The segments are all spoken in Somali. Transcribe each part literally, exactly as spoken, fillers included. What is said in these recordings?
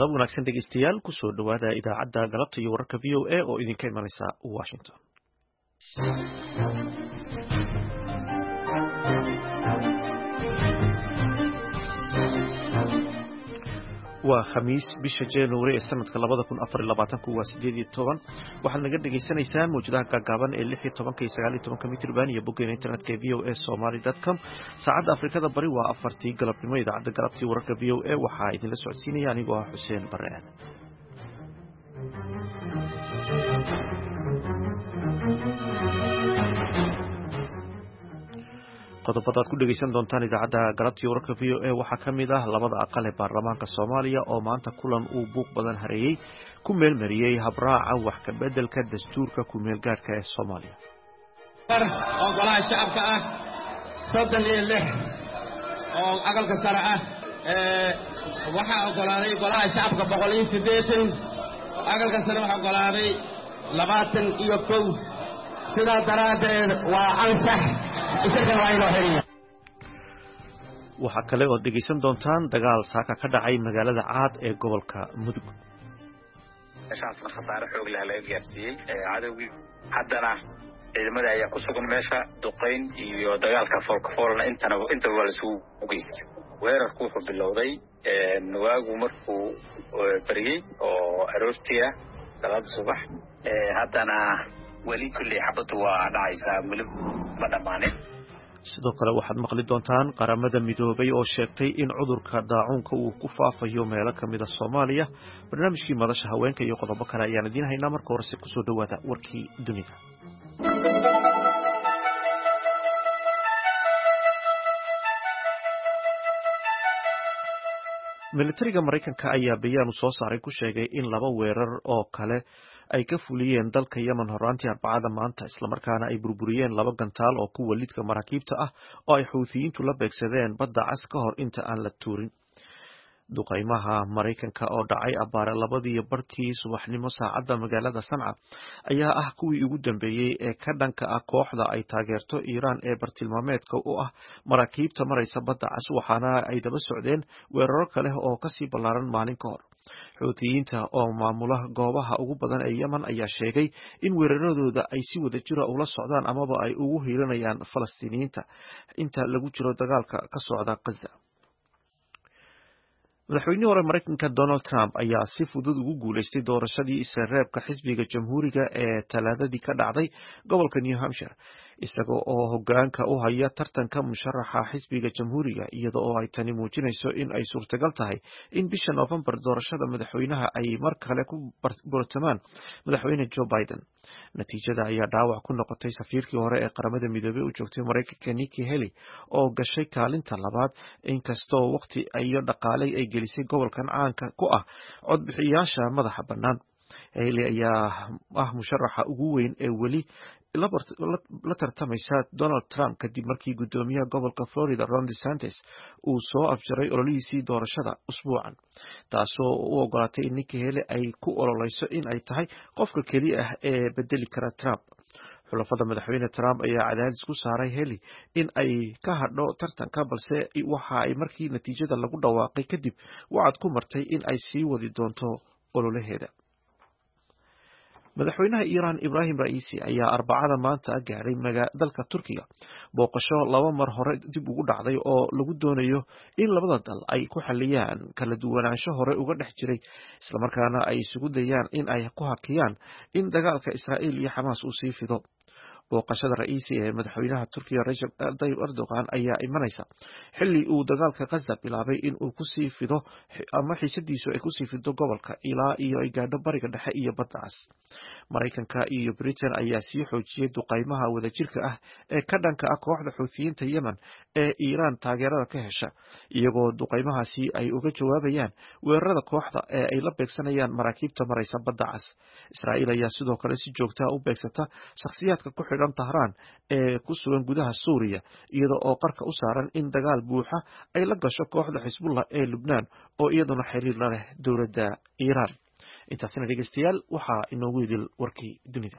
galab wanaagsan dhegeystayaal kusoo dhawaada idaacadda galabta iyo wararka v o a oo idinka imanaysa Washington. waa khamiis bisha January ee sanadka labada kun afar iyo labaatan waa sideed iyo toban waxaad naga dhageysanaysaan mowjadaha gaagaaban ee lix iyo toban iyo sagaal iyo toban mitirban iyo boggeena internetka ee v o a somali dot com. saacadda Afrikada bari waa afartii galabnimo. idaacadda galabtii wararka v o a waxaa idinla socodsiinaya anigoo ah Xuseen Bare Aadan. qodobada aad ku dhageysan doontaan idaacadda galabtii wararka v o a waxaa ka mid ah labada aqal ee baarlamaanka Soomaaliya oo maanta kulan uu buuq badan hareeyay ku meelmariyay habraaca wax ka bedelka dastuurka ku meel gaarka ee Soomaaliya. oo golaha shacabka ah soddon iyo lix oo aqalka sare ah ee waxa ogolaaday golaha shacabka boqol iyo siddeetan aqalka sare waxa ogolaaday labaatan iyo kow sidaa daraadeed waa ansax. waxaa kale oo dhegeysan doontaan dagaal saaka ka dhacay magaalada Caad ee gobolka Mudug. meeshaasna khasaare xoog leh laga gaarsiiyey cadawgii haddana ciidamada ayaa ku sugan meesha duqeyn iyo dagaalka foolka-foolna intana inta waa isugu geystay. weerarku wuxuu bilowday waagu markuu bariyey oo aroortii ah salaada subax haddana weli kulli xabadu waa dhacaysaa weli ma dhammaanin. sidoo kale waxaad maqli doontaan qaramada midoobay oo sheegtay in cudurka daacuunka uu ku faafayo meelo ka mid ah Soomaaliya. barnaamijkii madasha haweenka iyo qodobo kale ayaan idiin haynaa. marka horese kusoo dhawaada warkii dunida. militariga Mareykanka ayaa bayaan soo saaray ku sheegay in laba weerar oo kale ay ka fuliyeen dalka Yemen horaantii Arbacada maanta, isla markaana ay burburiyeen laba gantaal oo kuwa lidka maraakiibta ah oo ay Xuuthiyiintu la beegsadeen badda Cas ka hor inta aan la tuurin. duqaymaha Mareykanka oo dhacay abaare labadii barkii subaxnimo saacadda magaalada Sanca ayaa ah kuwii ugu dambeeyay ee ka dhanka ah kooxda ay taageerto Iiraan ee bartilmaameedka u ah maraakiibta maraysa badda Cas, waxaana ay daba socdeen weeraro kale oo kasii ballaaran maalin ka hor. Xuuthiyiinta oo maamula goobaha ugu badan ee Yemen ayaa sheegay in weeraradooda ay si wada jira ula socdaan amaba ay ugu hiilinayaan Falastiiniyiinta inta lagu jiro dagaalka ka socda Gaza. madaxweynihii hore Mareykanka Donald Trump ayaa si fudud ugu guuleystay doorashadii isreebka xisbiga Jamhuuriga ee Talaadadii ka dhacday gobolka New Hampshire, isaga oo hoggaanka u haya tartanka musharaxa xisbiga Jamhuuriga, iyada oo ay tani muujinayso in ay suurtagal tahay in bisha November doorashada madaxweynaha ay mar kale ku bartamaan madaxweyne Joe Biden. natiijada ayaa dhaawac ku noqotay safiirkii hore ee qaramada midoobay u joogtay Mareykanka Nikki Haley oo gashay kaalinta labaad, inkastoo waqti iyo dhaqaale ay gelisay gobolkan caanka ku ah codbixiyaasha madaxa bannaan. Haley ayaa ah musharaxa ugu weyn ee weli la tartamaysa Donald Trump kadib markii gudoomiyaha gobolka Florida Ron DeSantis uu soo afjaray ololihiisii doorashada usbuucan, taasoo u ogolaatay in Nikki Haley ay ku ololeyso in ay tahay qofka keliya ah ee bedeli kara Trump. xulafada madaxweyne Trump ayaa cadaadis ku saaray Haley in ay ka hadho tartanka, balse waxa ay markii natiijada lagu dhawaaqay kadib wacad ku martay in ay sii wadi doonto ololaheeda. madaxweynaha Iiraan Ibrahim Raisi ayaa Arbacada maanta gaaray dalka Turkiga, booqasho laba mar hore dib ugu dhacday oo lagu doonayo in labada dal ay ku xaliyaan kala duwanaansho hore uga dhex jiray, isla markaana ay isugu dayaan in ay ku hakiyaan in dagaalka Israa'iil iyo Xamaas uu sii fido. booqashada Raisi ee madaxweynaha Turkiga Recep Tayyip Erdogan ayaa imanaysa xilli uu dagaalka Gaza bilaabay in uu ku sii fido ama xiisadiisu ay ku sii fido gobolka ilaa iyo ay gaadho bariga dhexe iyo badda Cas. Mareykanka iyo Britain ayaa sii xoojiyay duqaymaha wadajirka ah ee ka dhanka ah kooxda Xuuthiyiinta Yemen ee Iiraan taageerada ka hesha, iyagoo duqaymahaasi ay uga jawaabayaan weerarada kooxda ee ay la beegsanayaan maraakiibta maraysa badda Cas. Israa'iil ayaa sidoo kale si joogto ah u beegsata shakhsiyaadka ku xidhan Tahraan ee ku sugan gudaha Suuriya, iyada oo qarka u saaran in dagaal buuxa ay la gasho kooxda Xisbullah ee Lubnaan oo iyaduna xiriir la leh dowladda Iiraan. intaasina dhegeystayaal waxaa inoogu idil warkii dunida.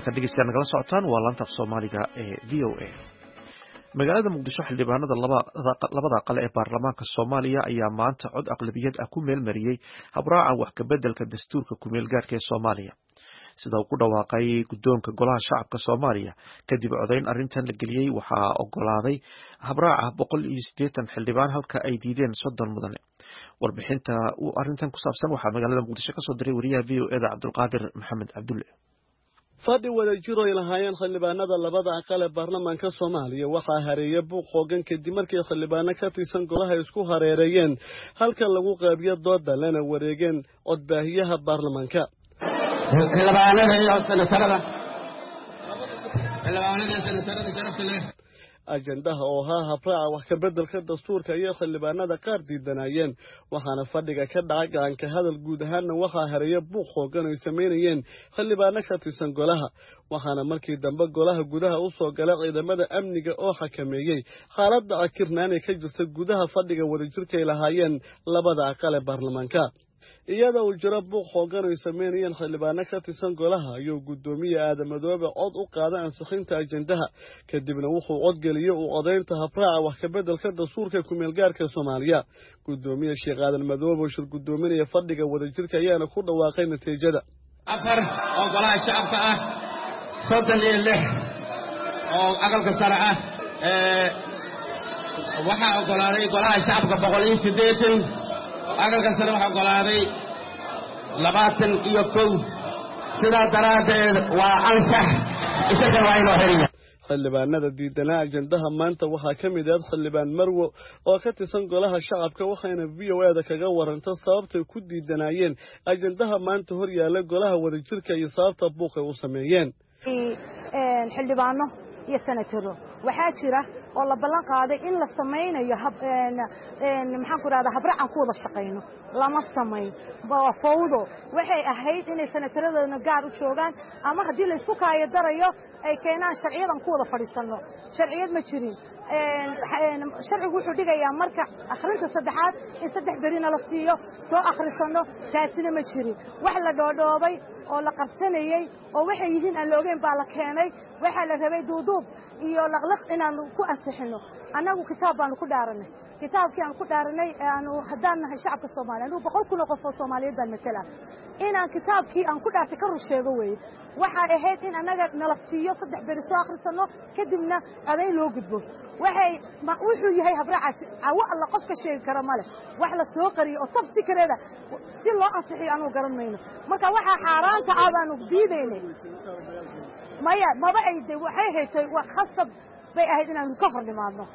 halka dhegeystayaal nagala socotaan waa laanta af Soomaaliga ee V O A. magaalada Muqdisho xildhibaanada labada qale ee baarlamaanka Soomaaliya ayaa maanta cod aqlabiyad ah ku meel mariyay habraaca wax ka bedelka dastuurka ku meel gaarka ee Soomaaliya sida uu ku dhawaaqay guddoonka golaha shacabka Soomaaliya kadib codayn arrintan la geliyay waxaa ogolaaday habraaca boqol iyo siddeetan xildhibaan halka ay diideen soddon mudane warbixinta uu arrintan ku saabsan waxaa magaalada Muqdisho ka soo diray wariyaha V O A da Cabdulqaadir Maxamed Cabdulle fadhi wada jiro ay lahaayeen xildhibaanada labada aqal ee baarlamaanka Soomaaliya waxaa hareeyay buuq xooggan kadib markii xildhibaano ka tirsan golaha isku hareereeyeen halka lagu qeybiyo dooda lana wareegeen codbaahiyaha baarlamaanka xildhibaanada iyo senatarada xildhibaanada iyo senatarada sharafta leh ajandaha oo ahaa habraaca wax ka bedelka dastuurka iyo xildhibaanada qaar diidanayeen waxaana fadhiga ka dhacay gacanka hadal guud ahaanna waxaa hareeya buuq xooggan ay sameynayeen xildhibaano ka tirsan golaha waxaana markii dambe golaha gudaha u soo galay ciidamada amniga oo xakameeyey xaaladda akirnaan ee ka jirta gudaha fadhiga wadajirka ay lahaayeen labada aqal ee baarlamaanka iyada uu jiro buuq xooggan ay sameynayeen xildhibaano ka tirsan golaha ayuu guddoomiye aadamadoobe cod u qaaday ansixinta ajandaha kadibna wuxuu codgeliyey uu codaynta habraaca wax ka bedelka dastuurka ku-meel gaarka Soomaaliya guddoomiye Sheekh Aadan Madoobe oo shir guddoominaya fadhiga wadajirka ayaana ku dhawaaqay natiijada afar oo golaha shacabka ah soddon iyo lix oo aqalka sare ah ee waxaa ogolaaday golaha shacabka boqol iyo siddeetan aqalka sare waxaa ogolaaday labaatan iyo kow sidaa daraaddeed waa ansax isaga waa inoo xiriya xildhibaanada diidanaa ajandaha maanta waxaa ka mid ah xildhibaan Marwo oo ka tirsan golaha shacabka waxayna V O A da kaga warantay sababtay ku diidanayeen ajandaha maanta hor yaala golaha wadajirka iyo sababta buuq ay u sameeyeen xildhibaano iyo senataro waxaa jira oo la ballan qaaday in la samaynayo hab een een maxaan ku raada habraacan ku wada shaqeyno lama sameyn waa fawdo waxay ahayd inay senataradana gaar u joogaan ama hadii la isku kaayo darayo ay keenaan sharciyadan ku wada fadhiisano sharciyad ma jirin een sharcigu wuxuu dhigayaa marka akhrinta saddexaad in saddex berina la siiyo soo akhrisano taasina ma jirin wax la dhoodhoobay oo la qarsanayay oo waxay yihiin aan loogeyn baa la keenay waxa la rabay duuduub iyo laqlaq inaan ku ansixino annagu kitaab baan ku dhaaranay kitaabkii aan ku dhaaranay aanu hadaan nahay shacabka Soomaaliyeed anu boqol kun oo qof oo Soomaaliyeed baan matala inaan kitaabkii aan ku dhaartay ka rusheego weey waxa ahayd in anaga nala siiyo saddex beri soo akhrisano kadibna aday loo gudbo waxay ma wuxuu yahay habraacaasi awa alla qof ka sheegi kara male wax la soo qariyo oo tabsi kareeda si loo ansixiyo aanu garan mayno marka waxa xaaraanta aadaanu diideynay maya maba ay de waxay haytay wax khasab bay ahayd inaanu ka hornimaadno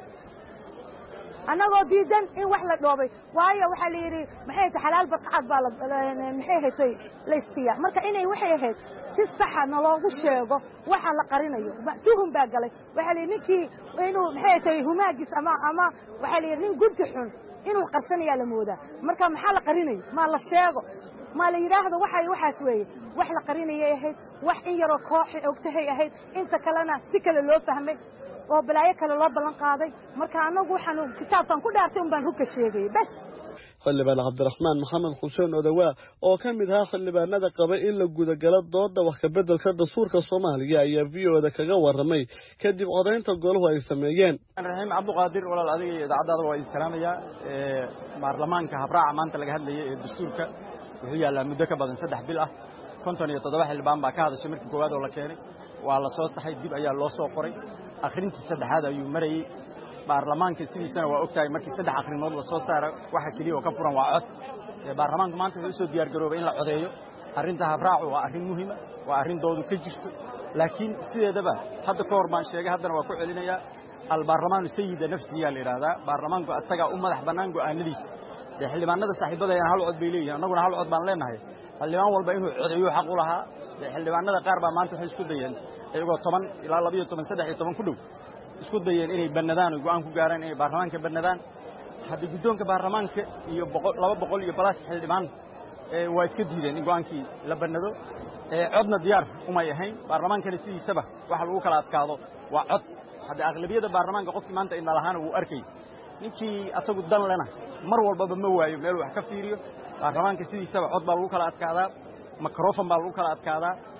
anagoo diidan in wax la dhoobay waayo waxa la yiri maxay tahay xalaal badqad baa la maxay haytay la istiya marka inay waxay ahayd si sax ah loogu sheego waxa la qarinayo tuhum baa galay waxa la ninkii inuu maxay tahay humaagis ama ama waxa la yiri nin guddi xun inuu qarsanayo la moodaa marka maxaa la qarinayo ma la sheego ma la yiraahdo waxa waxaas weeye wax la qarinayay ahayd wax in yaro koox ogtahay ahayd inta kalena si kale loo fahmay oo balaayo kale loo ballan qaaday marka anagu waxaanu kitaabkan ku dhaartay un baan ruka sheegay bas xildhibaan Cabdiraxmaan Maxamed Xuseen Odawa oo ka mid ah xildhibaanada qaba in la guda galo dooda wax ka bedelka dastuurka Soomaaliya ayaa V O A da kaga waramay kadib codaynta goluhu ay sameeyeen Raxiim Cabduqaadir walaal adiga idaacadaada waa islaamaya ee baarlamaanka habraaca maanta laga hadlayay ee dastuurka wuxuu yaalaa muddo ka badan saddex bil ah konton iyo toddoba xildhibaan baa ka hadashay markii koowaad oo la keenay waa la soo saxay dib ayaa loo soo qoray akhrintii saddexaad ayuu marayay baarlamaanka sidiisana waa ogtahay markii saddex akhrimood la soo saaro waxa kaliya oo ka furan waa cod ee baarlamaanka maanta wuxuu soo diyaar garoobay in la codeeyo arrinta habraacu waa arrin muhiim ah waa arrin doodu ka jirto laakiin sideedaba hadda ka hor baan sheegay haddana waa ku celinayaa albaarlamaanu sayida nafsiya la yiraahdaa baarlamaanku asaga u madax banaan go'aanadiisa ee xildhibaanada saaxiibadayna hal cod bay leeyihiin annaguna hal cod baan leenahay xildhibaan walba inuu codeeyo xaq u lahaa xildhibaanada qaar baa maanta waxay isku dayeen iyagoo toban ilaa laba iyo toban saddex iyo toban ku dhow isku dayeen inay banadaan oo go'aan ku gaaraan inay baarlamaanka banadaan hadda guddoonka baarlamaanka iyo laba boqol iyo balaas xildhibaan ee waa iska diideen in go'aankii la banado ee codna diyaar uma yahayn baarlamaankana sidiisaba waxa lagu kala adkaado waa cod hadda aqlabiyada baarlamaanka qofkii maanta in lahaana uu arkay ninkii asagu dan lena mar walba ma waayo meel wax ka fiiriyo baarlamaanka sidiisaba cod baa lagu kala adkaadaa microphone baa lagu kala adkaadaa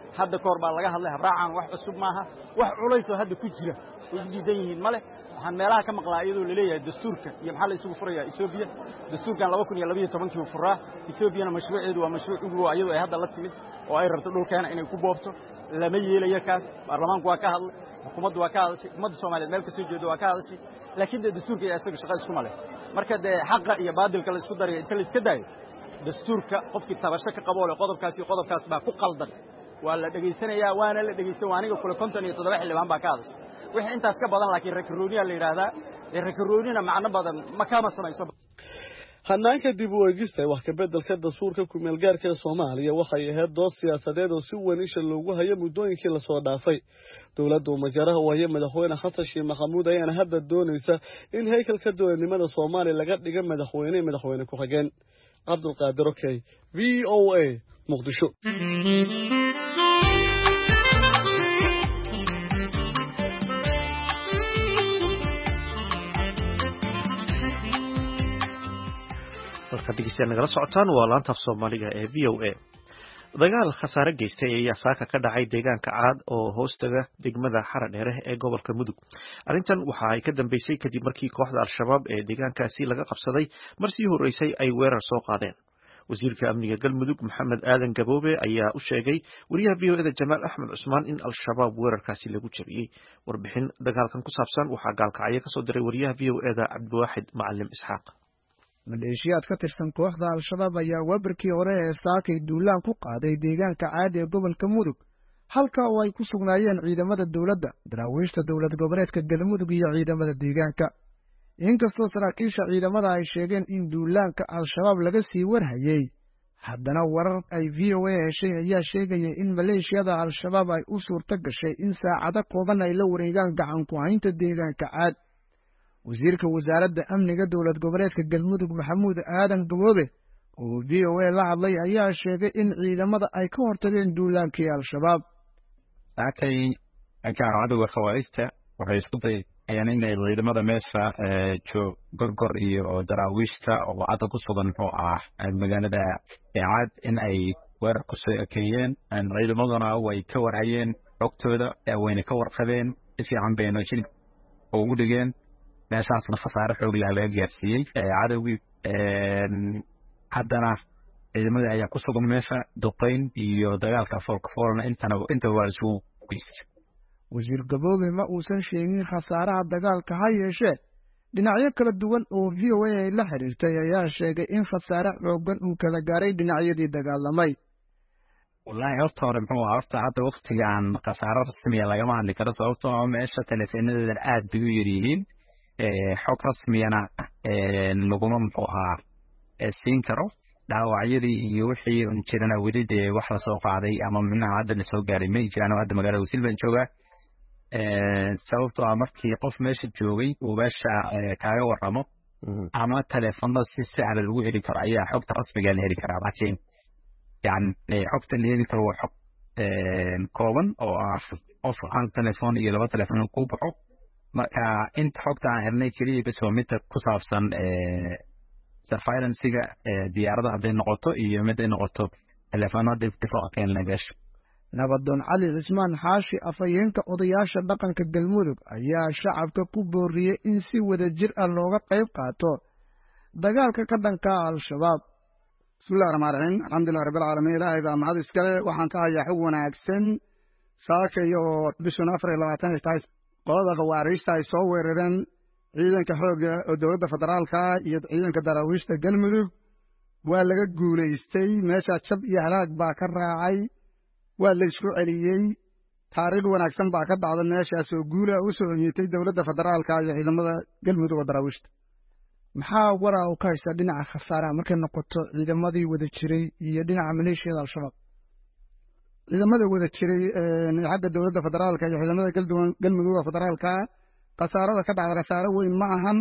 hadda koor baa laga hadlay habraacan wax cusub maaha wax culays oo hadda ku jira oo diidan yihiin male waxaan meelaha ka maqlaa iyadoo la leeyahay dastuurka iyo maxaa la isugu furayaa Ethiopia dastuurkan laba kun iyo laba iyo toban kii furaa Ethiopiana mashruuceedu waa mashruuc ugu weyn iyadoo ay hadda la timid oo ay rabto dhulkeena inay ku boobto lama yeelayo kaas baarlamaanku waa ka hadlay xukuumaddu waa ka hadashay ummadda Soomaaliyeed meel ka soo jeedo waa ka hadashay laakiin dastuurka iyo asaga shaqo isku male marka de xaqa iyo baadilka la isku daray inta la iska daayo dastuurka qofkii tabasho ka qabo qodobkaas iyo qodobkaas baa ku qaldan waa la dhageysanayaa waana la dhageysan waaniga kula konton iyo toddoba xildhibaan baa ka hadashay wixii intaas ka badan laakiin rakarooniya la yiraahdaa ee rakaroonina macno badan ma kama samayso hanaanka dib u eegista wax ka bedelka dastuurka ku meel gaarka Soomaaliya waxay ahayd dood siyaasadeed oo si weyn isha loogu hayo muddooyinkii la soo dhaafay dawladda majaraha oo ay madaxweyne Xasan Sheikh Maxamuud ayaan hadda doonaysa in haykalka dowladnimada Soomaaliya laga dhigo madaxweyne madaxweyne ku xigeen Cabdulqaadir Okay V O A Muqdisho marka dhegeystayaal nagala socotaan waa laanta af Soomaaliga ee V O A dagaal khasaare geystay ayaa saaka ka dhacay deegaanka Caad oo hoostaga degmada Xaradheere ee gobolka Mudug arrintan waxa ay ka dambeysay kadib markii kooxda Al-Shabaab ee deegaankaasi laga qabsaday markii horeysay ay weerar soo qaadeen wasiirka amniga galmudug Maxamed Aadan Gaboobe ayaa u sheegay wariyaha V O A da Jamaal Axmed Cusmaan in Al-Shabaab weerarkaasi lagu jabiyay warbixin dagaalkan ku saabsan waxa gaalkacyo ka soo diray wariyaha V O A da Cabdiwaaxid Macallim Isxaaq maleeshiyaad ka tirsan kooxda Al-Shabaab ayaa wabarkii hore ee saakay duulaan ku qaaday deegaanka Caad ee gobolka Mudug halka oo ay ku sugnaayeen ciidamada dawladda daraawiishta dawlad goboleedka Galmudug iyo ciidamada deegaanka inkastoo saraakiisha ciidamada ay sheegeen in duulaanka Al-Shabaab laga sii warhayay haddana warar ay V O A heshay ayaa sheegaya in maleeshiyada Al-Shabaab ay u suurto gashay in saacado kooban ay la wareegaan gacan ku haynta deegaanka Caad wasiirka wasaaradda amniga dawlad goboleedka Galmudug Maxamuud Aadan Gaboobe oo V O A la hadlay ayaa sheegay in ciidamada ay ka hortageen duulaankii Al-Shabaab saakay agaacaduga khawaarijta waxay isku dayayaan inay ciidamada meesha joog gorgor iyo daraawiishta oo hadda ku sugan oo ah magaalada Caad in ay weerar ku soo ekeeyeen ciidamaduna way ka warhayeen xogtooda wayna ka warqabeen si fiican bayna jil ugu dhigeen meeshaasna khasaare xoog leh laga gaarsiiyey cadawgii haddana ciidamada ayaa ku sugan meesha duqeyn iyo dagaalka foolka-foolna intana inta waa isugu geystay wasiir Gaboobe ma uusan sheegin khasaaraha dagaalka ha yeeshee dhinacyo kala duwan oo V O A ay la xiriirtay ayaa sheegay in khasaare xooggan uu kala gaaray dhinacyadii dagaalamay wallahi horta hore muxuu ahaa horta hadda waqtigaan khasaaro rasmiya lagama hadli karo sababtoo ah meesha teleefoonadeeda aad bay u yaryihiin xog rasmiyana laguma muxuu ahaa siin karo dhaawacyadii iyo wixii un jirana weli dee wax la soo qaaday ama minaha hadda la soo gaaray may jiraan oo hadda magaalada Wasiil baan joogaa sababtoo ah markii qof meesha joogay uu meesha kaaga warramo ama teleefonada si sahlan lagu heli karo ayaa xogta rasmiga la heli karaa laakiin yani xogta la heli karo waa xog kooban oo ah qof hal telefoon iyo laba telefoon ku baxo marka inta xogta aan helnay keliya bas waa mid ku saabsan surveillance-ga diyaarada hadday noqoto iyo mid ay noqoto telefoonada iftifaaqeen la gasho nabadoon Cali Cismaan Xaashi afayeenka odayaasha dhaqanka Galmudug ayaa shacabka ku booriyay in si wada jir ah looga qayb qaato dagaalka ka dhanka Al-Shabaab bismillaahir rahmaanir rahiim alxamdulillahi rabbil caalamiin ilaahay baa mahad iskale waxaan ka hayaa xog wanaagsan saaka iyo bishan afar iyo labaatan tahay qolada khawaarijta ay soo weerareen ciidanka xoogga oo dawladda federaalka iyo ciidanka daraawiishta Galmudug waa laga guuleystay meesha jab iyo halaag baa ka raacay waa la isku celiyay taariikh wanaagsan baa ka dhacday meeshaas oo guul ah u soo yeetay dawladda federaalka iyo ciidamada Galmudug oo daraawiishta maxaa waraa u ka haysta dhinaca khasaaraha markay noqoto ciidamadii wada jiray iyo dhinaca maleeshiyada Al-Shabaab ciidamada wada jiray ee xagga dawladda federaalka iyo ciidamada Galmudug oo federaalka khasaarada ka dhacday khasaaro weyn ma ahan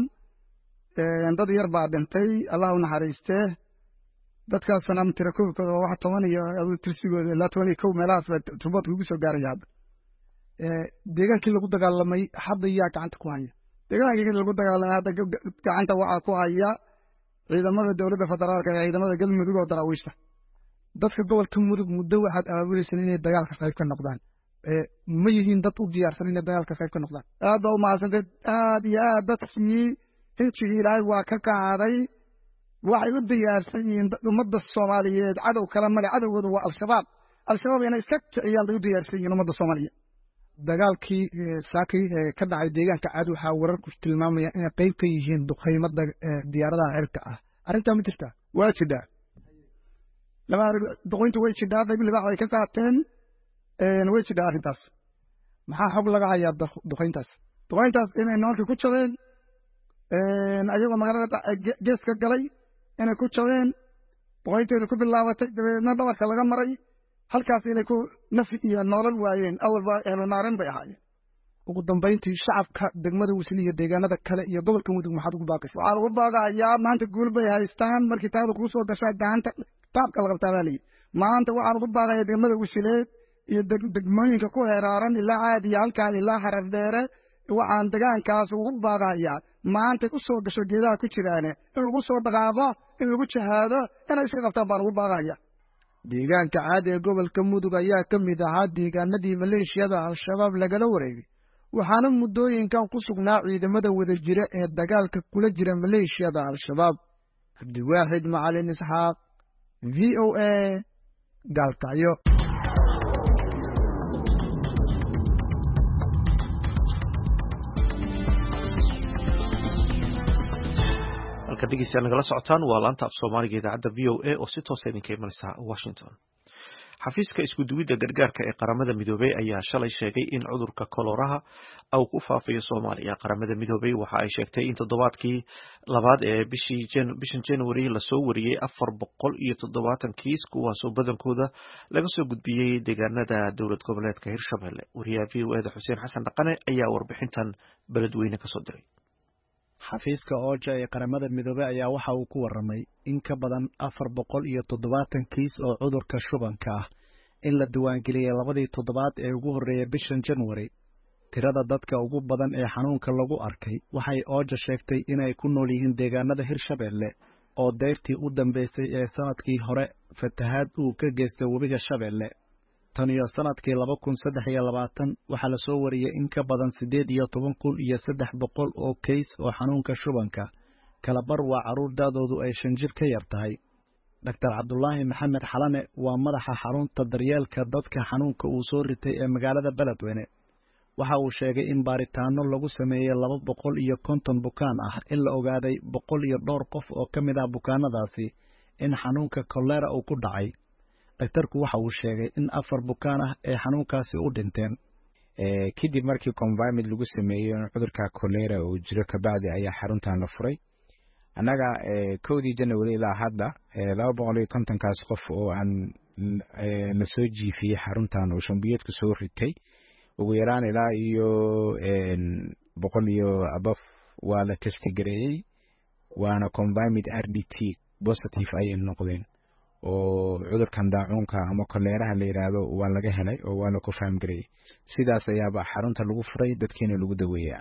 dad yar baa dhintay Allah u naxariistee dadkaasna am tira koobkooda wax toban iyo tirsigooda ilaa toban iyo kow meelahaas baa tuboodka ugu soo gaaraya hadda deegaankii lagu dagaalamay hadda yaa gacanta ku haya deegaankii lagu dagaalamay hadda gacanta waxaa ku haya ciidamada dawladda federaalka iyo ciidamada Galmudug oo daraawiishta dadka gobolka mudug muddo waxaad aabulaysan inay dagaalka qayb ka noqdaan ma yihiin dad u diyaarsan inay dagaalka qayb ka noqdaan aad baa u mahadsanteed aad iyo aad dadkii intigii ilaahay waa ka qaaday waxay u diyaarsan yihiin ummadda soomaaliyeed cadow kale male cadowgooda waa al-shabaab al-shabaab inay iska kiciyaan bay u diyaarsan yihiin ummadda soomaaliyeed dagaalkii saakii ka dhacay deegaanka caad waxaa wararku tilmaamaya inay qayb ka yihiin duqaymada diyaaradaha cirka ah arrintaa ma jirtaa waa jidhaa lama duqayntu way jidhaa qayb libaax ay ka qaateen way jidhaa arrintaas maxaa xog laga hayaa duqayntaas duqayntaas inay noolkii ku jabeen ayagoo magaalada geeska galay inay ku jabeen duqaynteedu ku bilaabatay dabeedna dhabarka laga maray halkaas inay ku nafi iyo nolol waayeen awalba ehlu naaren bay ahaayeen ugu dambayntii shacabka degmada Wisli iyo deegaanada kale iyo gobolka mudug maxaad ugu baaqaysaa waxaan ugu baaqayaa maanta guul bay haystaan markii taada ku soo gashay gacanta taabka la qabtaa baalay maanta waxaan ugu baaqayaa degmada Wisli iyo degmooyinka ku heeraaran ilaa caadi halkaan ilaa xarar dheere waxaan deegaankaas ugu baaqayaa maanta ku soo gasho geedaha ku jiraan in lagu soo dhaqaaqo in lagu jahaado inay iska qabtaan baan ugu baaqayaa deegaanka caadi ee gobolka mudug ayaa ka mid ahaa deegaanadii maleeshiyada al-shabaab lagala wareegay waxaana muddooyinkan ku sugnaa ciidamada wada jira ee dagaalka kula jira maleeshiyada al-shabaab cabdiwaaxid macalin isxaaq v o a gaalkacyo halka dhegeystayaal nagala socotaan waa laanta af soomaaliga idaacadda v o a oo si toosa idinka imanaysa Washington. xafiiska isku duwidda gargaarka ee qaramada midoobay ayaa shalay sheegay in cudurka koloraha uu ku faafayo Soomaaliya. qaramada midoobay waxa ay sheegtay in toddobaadkii labaad ee bishii bishan January la soo wariyay afar boqol iyo toddobaatan kiis kuwaasoo badankooda laga soo gudbiyay deegaanada dowlad goboleedka Hirshabelle. wariyaha v o a da Xuseen Xasan Dhaqane ayaa warbixintan beledweyne ka soo diray. xafiiska ooja ee qaramada midoobay ayaa waxa uu ku waramay in ka badan afar boqol iyo toddobaatan kiis oo cudurka shubanka ah in la diiwaangeliyay labadii toddobaad ee ugu horreeyay bishan January. tirada dadka ugu badan ee xanuunka lagu arkay waxay ooja sheegtay inay ku nool yihiin deegaanada Hirshabelle oo deyrtii u dambeysay ee sanadkii hore fatahaad uu ka geystay webiga Shabeelle. tan iyo sanadkii laba kun saddex iyo labaatan waxaa la soo wariyay in ka badan siddeed iyo toban kun iyo saddex boqol oo case oo xanuunka shubanka kala bar waa caruur daadoodu ay shan jir ka yar tahay. Doctor Cabdullaahi Maxamed Xalane waa madaxa xarunta daryeelka dadka xanuunka uu soo ritay ee magaalada Beledweyne. waxa uu sheegay in baaritaano lagu sameeyay laba boqol iyo konton bukaan ah in la ogaaday boqol iyo dhowr qof oo ka mid ah bukaanadaasi in xanuunka kolera uu ku dhacay. daktarku waxa uu sheegay in afar bukaan ah ee xanuunkaasi u dhinteen kadib markii confinement lagu sameeyay cudurka kolera uu jiro ka bacdi ayaa xaruntan la furay. anaga koodii January ilaa hadda laba boqol iyo konton kaas qof oo aan la soo jiifiyay xaruntan oo shambiyeedku soo ritay ugu yaraan ilaa iyo boqol iyo above waa la test gareeyay waana confinement R D T positive ay noqdeen oo cudurkan daacuunka ama koleraha la yiraahdo waa laga helay oo waa la ku faham gareeyay. sidaas ayaaba xarunta lagu furay dadkeena lagu daweeyaa.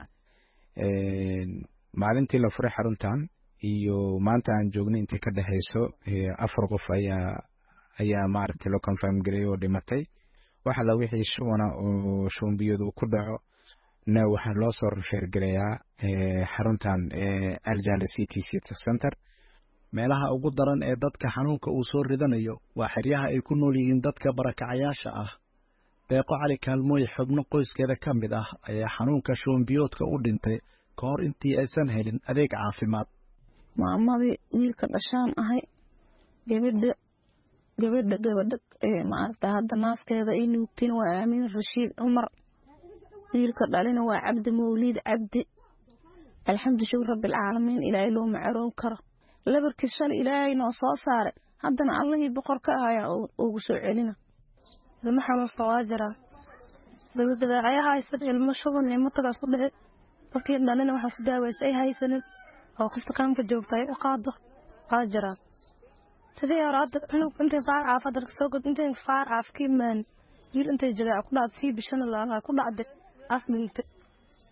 maalintii la furay xaruntan iyo maanta aan joognay intii ka dhaxayso afar qof ayaa ayaa maartay loo confirm gareeyay oo dhimatay. waxa la wixii shubana oo shumbiyadu ku dhaco na waxa loo soo refer gareeyaa xaruntan Aljala City City Center. meelaha ugu daran ee dadka xanuunka uu soo ridanayo waa xeryaha ay ku nool yihiin dadka barakacayaasha ah. deeqo cali kaalmooy xubno qoyskeeda ka mid ah ayaa xanuunka shumbiyoodka u dhintay ka hor intii aysan helin adeeg caafimaad. maamadii wiilka dhashaan ahay gabadha gabadha gabadha ee maarta hadda naaskeeda ay nuugtiin waa Aamin Rashiid Umar. wiilka dhalina waa Cabdi Mawlid Cabdi. alxamdulillaah rabbil caalamiin ilaahay loo macaroon karo. labarkii shan ilaahay noo soo saaray haddana Allahii boqorka ayaa ugu soo celina. ilma xanuun fawaajira dawladda ay haysan ilma shuban ilma tagaas ku dhacay dadkii dhalina waxa ku daawaysay haysanin oo qofka kaamka joogtay oo qaado qaajira sidii araad inuu inta faar caafada soo gud inta faar caafkii maan wiil inta jiraa ku dhacay bishan la ku dhacday afminta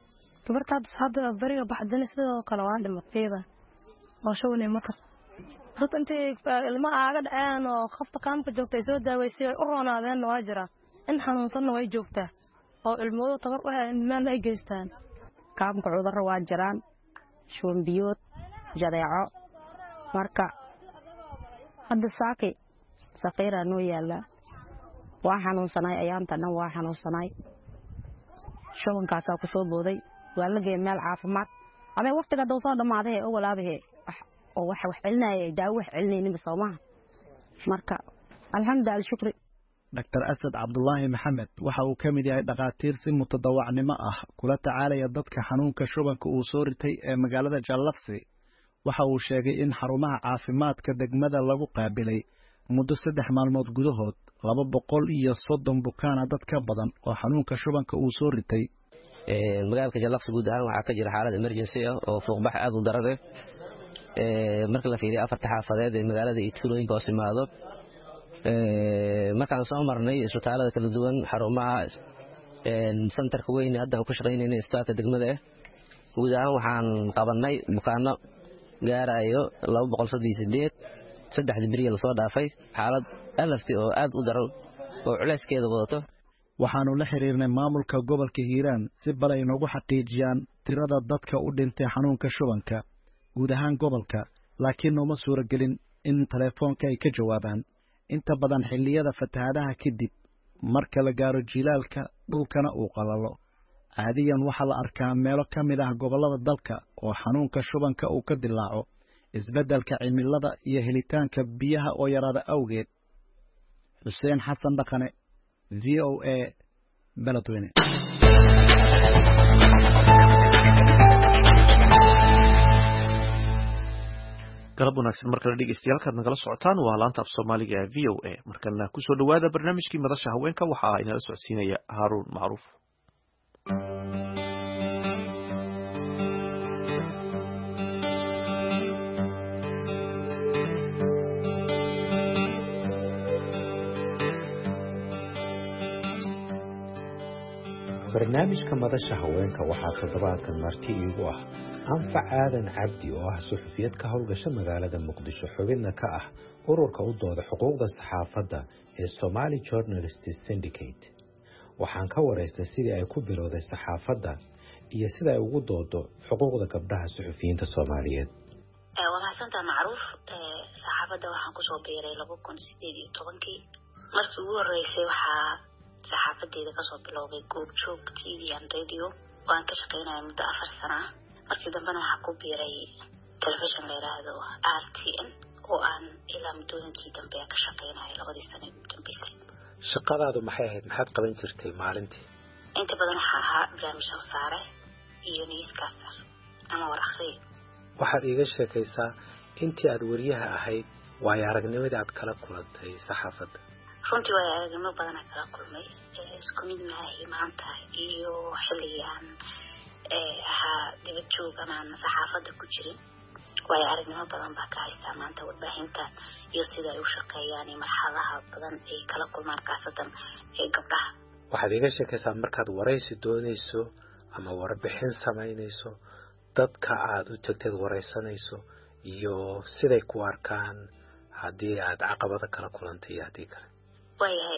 gabartaad hadda bariga baxdan sidoo kale waa dhimatayda oo shawne marka runta intii ilma aaga dhaceen oo qofta kaamka joogtay soo daaweysay u roonaadeen waa jira in xanuunsan way joogtaa oo ilmoodu tabar u hayn meel ay geystaan kaamka cudurro waa jiraan shuban biyood jadeeco marka hadda saaki saqiira noo yaala waa xanuunsanay ayaanta dhan waa xanuunsanay shubankaasaa ku soo booday waa la geeyay meel caafimaad ama waqtiga dhow soo dhamaaday oo walaabahay oo wax wax celinayay daawo wax celinaynin Soomaaliya marka alxamdulillah shukri Doctor Asad Abdullahi Maxamed waxa uu ka mid yahay dhaqaatiir si mutadawacnimo ah kula tacaalaya dadka xanuunka shubanka uu soo ritay ee magaalada Jallaqsi waxa uu sheegay in xarumaha caafimaadka degmada lagu qaabilay muddo saddex maalmood gudahood laba boqol iyo soddon bukaan dad ka badan oo xanuunka shubanka uu soo ritay ee magaalada Jallaqsi guud ahaan waxa ka jira xaalad emergency ah oo fuuqbax aad u daran ah ee marka la fiiriyo afarta xaafadeed ee magaalada Itulooyinka oo simaado ee markaan soo marnay isbitaalada kala duwan xarumaha ee centerka weyn hadda ku shaqeynayna istaaka degmada ah guud ahaan waxaan qabanay bukaano gaarayo laba boqol soddon iyo siddeed saddex bariye la soo dhaafay xaalad alarti oo aad u daran oo culeyskeeda wadato waxaanu la xiriirnay maamulka gobolka Hiiraan si bal ay noogu xaqiijiyaan tirada dadka u dhintay xanuunka shubanka guud ahaan gobolka laakiin nooma suuragelin in telefoonka ay ka jawaabaan inta badan xilliyada fatahaadaha kadib marka la gaaro jilaalka dhulkana uu qalalo caadiyan waxa la arkaa meelo ka mid ah gobolada dalka oo xanuunka shubanka uu ka dilaaco isbeddelka cimilada iyo helitaanka biyaha oo yaraada awgeed Xuseen Xasan Dhaqane V O A Beledweyne galab wanaagsan markale dhegeystayaal kaad nagala socotaan waa laanta af Soomaaliga ee V O A markana ku soo dhawaada barnaamijkii madasha haweenka waxa inala socodsiinaya Haruun Macruuf barnaamijka madasha haweenka waxaa toddobaadkan marti iigu ah anfac aadan cabdi oo ah suxufiyad ka howlgasha magaalada muqdisho xubinna ka ah ururka u dooda xuquuqda saxaafadda ee Somali Journalists Syndicate waxaan ka waraystay sidii ay ku bilowday saxaafadda iyo sida ay ugu doodo xuquuqda gabdhaha suxufiyiinta Soomaaliyeed waa mahadsantaa macruuf saxaafadda waxaan kusoo biiray laba kun sideed iyo tobankii markii ugu horreysay waxaa saxaafadeeda kasoo bilowday goobjoog T V and radio waan ka shaqeynayay muddo afar sano ah markii dambena waxaa ku biiray television la yiraahdo R T N oo aan ilaa muddooyinkii dambe ka shaqeynayay labadii sano ugu dambeysay shaqadaadu maxay ahayd maxaad qaban jirtay maalintii inta badan waxaa ahaa barnaamij soo saare iyo newscaster ama war akhriye waxaad iiga sheekaysaa intii aad wariyaha ahayd waayo aragnimadii aad kala kulantay saxaafadda runtii waa aragnimo badan aan kala kulmay isku mid maahi maanta iyo xilligii aan ahaa dibad joog ama aan saxaafadda ku jirin waayo aragnimo badan baa ka haystaa maanta warbaahinta iyo sida ay u shaqeeyaan iyo marxaladaha badan ay kala kulmaan kaasadan ee gabdhaha waxaad iiga sheekaysaa markaad waraysi doonayso ama warbixin samaynayso dadka aad u tagteed waraysanayso iyo siday ku arkaan haddii aad caqabada kala kulantay iyo haddii kale waayahay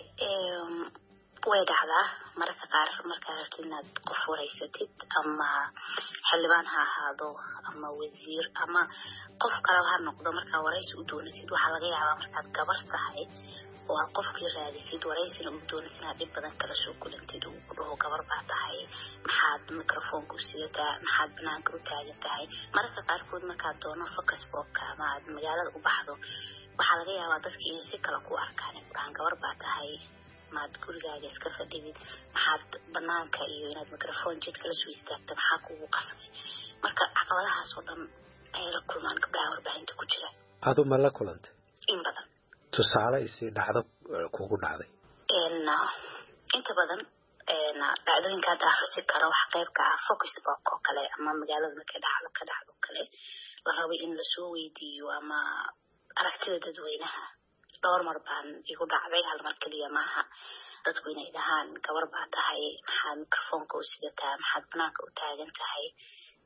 way dhacdaa mararka qaar markaad rabtid inaad qof waraysatid ama xildhibaan ha ahaado ama wasiir ama qof kale ha noqdo markaa waraysi u doonatid waxaa laga yaabaa markaad gabar tahay oo aad qofkii raadisid waraysina u doonatid inaad dhib badan kala soo kulantid uu ku dhaho gabar baa tahay maxaad microfonka u sidataa maxaad banaanka u taagan tahay mararka qaarkood markaad doono focus bookka ama aad magaalada u baxdo waxaa laga yaabaa dadkii inay si kale ku arkaan ay ku dhahaan gabar baa tahay maad gurigaaga iska fadhidid maxaad banaanka iyo inaad microphone jidka la soo istaagta maxaa kugu qasbay marka caqabadahaas oo dhan ay la kulmaan gabdhaha warbaahinta ku jira adu ma la kulantay in badan tusaale isii dhacdo kugu dhacday inta badan dhacdooyinka hadda xusi karo wax qaybka ah focus book oo kale ama magaalada markay dhacdo ka dhacdo kale la rabo in lasoo weydiiyo ama aragtida dadweynaha dhowr mar baan igu dhacday hal mar keliya maaha dadku inay dhahaan gabar baa tahay maxaad microfonka u sidataa maxaad banaanka u taagan tahay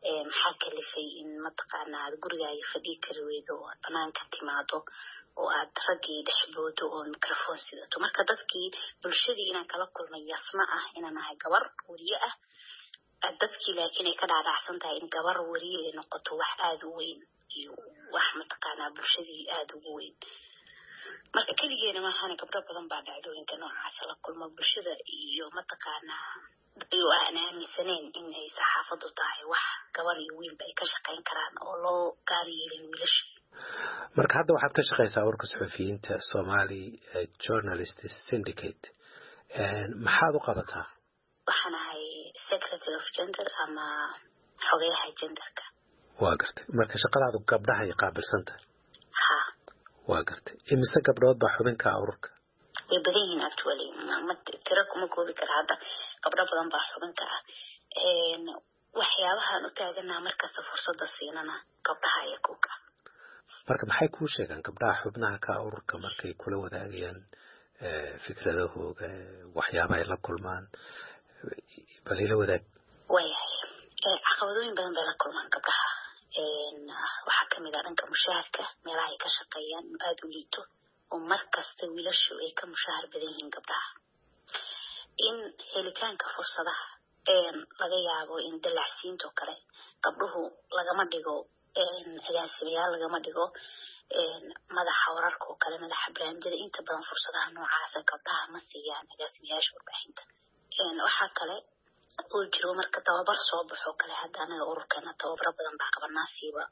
maxaa kalifay in mataqaanaa aad gurigaaga fadhii kari weydo oo aad banaanka timaado oo aad raggii dhexboodo oo microphone sidato marka dadkii bulshadii inaan kala kulmay yasma ah inaan ahay gabar wariye ah dadkii laakiin ay ka dhaadhacsan tahay in gabar wariye ay noqoto wax aada u weyn iyo wax mataqaanaa bulshadii aada ugu weyn marka keligeena maahan gabdho badan baa dhacdooyinka noocaas la kulma bulshada iyo mataqaanaa iyo aan aaminsanayn in ay saxaafadu tahay wax gabar iyo wiilba ay ka shaqayn karaan oo loo gaari yeelin wiilasha marka hadda waxaad ka shaqaysaa warka suxufiyiinta Somali Journalists Syndicate maxaad u qabataa waxaan ahay secretary of gender ama xogeyaha genderka waa gartay marka shaqadaadu gabdhaha ay qaabilsanta ha waa gartay imise gabdhood baa xubinka ururka way badan yihiin actually ma tiro kuma koobi kara hadda gabdho badan baa xubinka ah waxyaabahaan u taaganaa markasta fursadda siinana gabdhaha iyo kuka marka maxay kuu sheegaan gabdhaha xubnaha ka ururka markay kula wadaagayaan fikradahooga waxyaaba ay la kulmaan bal ila wadaag wayahay caqabadooyin badan bay la kulmaan gabdhaha waxaa kamid ah dhanka mushaharka meelaha ay ka shaqeeyaan aada u liito oo markasta wiilashu ay ka mushahar badan yihiin gabdhaha in helitaanka fursadaha laga yaabo in dalacsiintoo kale gabdhuhu lagama dhigo agaasimayaal lagama dhigo madaxa wararka oo kale madaxa barnaamijyada inta badan fursadaha noocaasa gabdhaha ma siiyaan agaasimayaasha warbaahinta waxaa kale oo jiro marka tababar soo baxo kale hadda anaga ururkeena tababaro badan baa qabannaasiiba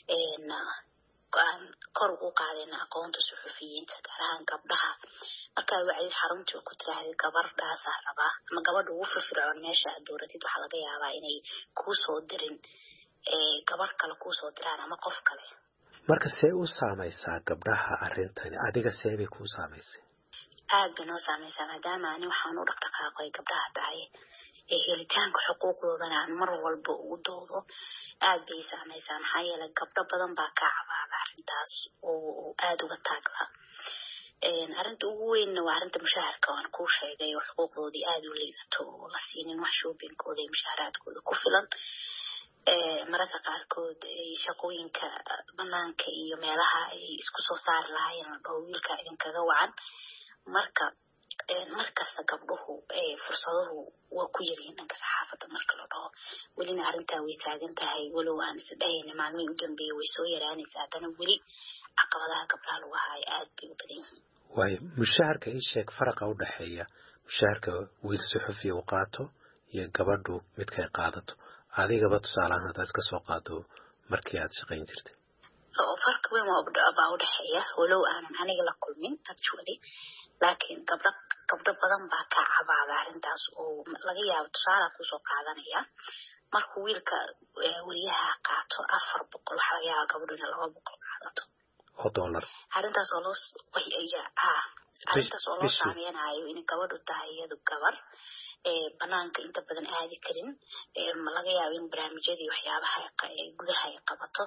aan kor ugu qaadayna aqoonta suxufiyiinta gaar ahaan gabdhaha markaa wacdid xaruntii ku tiraahday gabardhaasaa rabaa ama gabadha ugu firfircoon meesha aad dooratid waxaa laga yaabaa inay kuu soo dirin gabar kale kuu soo diraan ama qof kale marka see u saamaysaa gabdhaha arrintani adiga see bay kuu saamaysay aad bay noo saamaysaa maadaama ani waxaan u dhaqdhaqaaqo ay gabdhaha tahay ee helitaanka xuquuqdoodana aan mar walba ugu doodo aad bay saamaysaa maxaa yeelay gabdho badan baa kaa cabaada arrintaas oo aada uga taagla arrinta ugu weynna waa arrinta mushaharka waan kuu sheegay oo xuquuqdoodii aada u liidato oo la siinin wax shoobinkooda iyo mushaaraadkooda ku filan mararka qaarkood shaqooyinka banaanka iyo meelaha ay isku soo saari lahaayeen la dhaho wiilka idinkaga wacan marka markasta gabdhuhu fursaduhu waa ku yaryihiin dhanka saxaafadda marka la dhaho welina arrintaa way taagan tahay walow aan isdhahayna maalmihii u dambeeyey way soo yaraanaysaa haddana weli caqabadaha gabdhaha lagu haayo aad bay u badan yihiin waayo mushaharka ii sheeg faraqa u dhexeeya mushaharka wiil suxufiya u qaato iyo gabadhu midkay qaadato adigaba tusaalahaan haddaad ka soo qaado markii aad shaqayn jirtay farka weyn baa u dhexeeya walow aanan aniga la kulmin actually laakiin gabdho gabdho badan baa ka cabaada arrintaas oo laga yaabo tusaala kusoo qaadanaya markuu wiilka wariyaha qaato afar boqol waxaa laga yaaba gabadhu ina laba boqol qaadato oo dollar arrintaas oo loo arrintaas oo loo saameynayo in gabadhu tahay iyadu gabar banaanka inta badan aadi karin laga yaabo in barnaamijyadii waxyaabaha gudaha ay qabato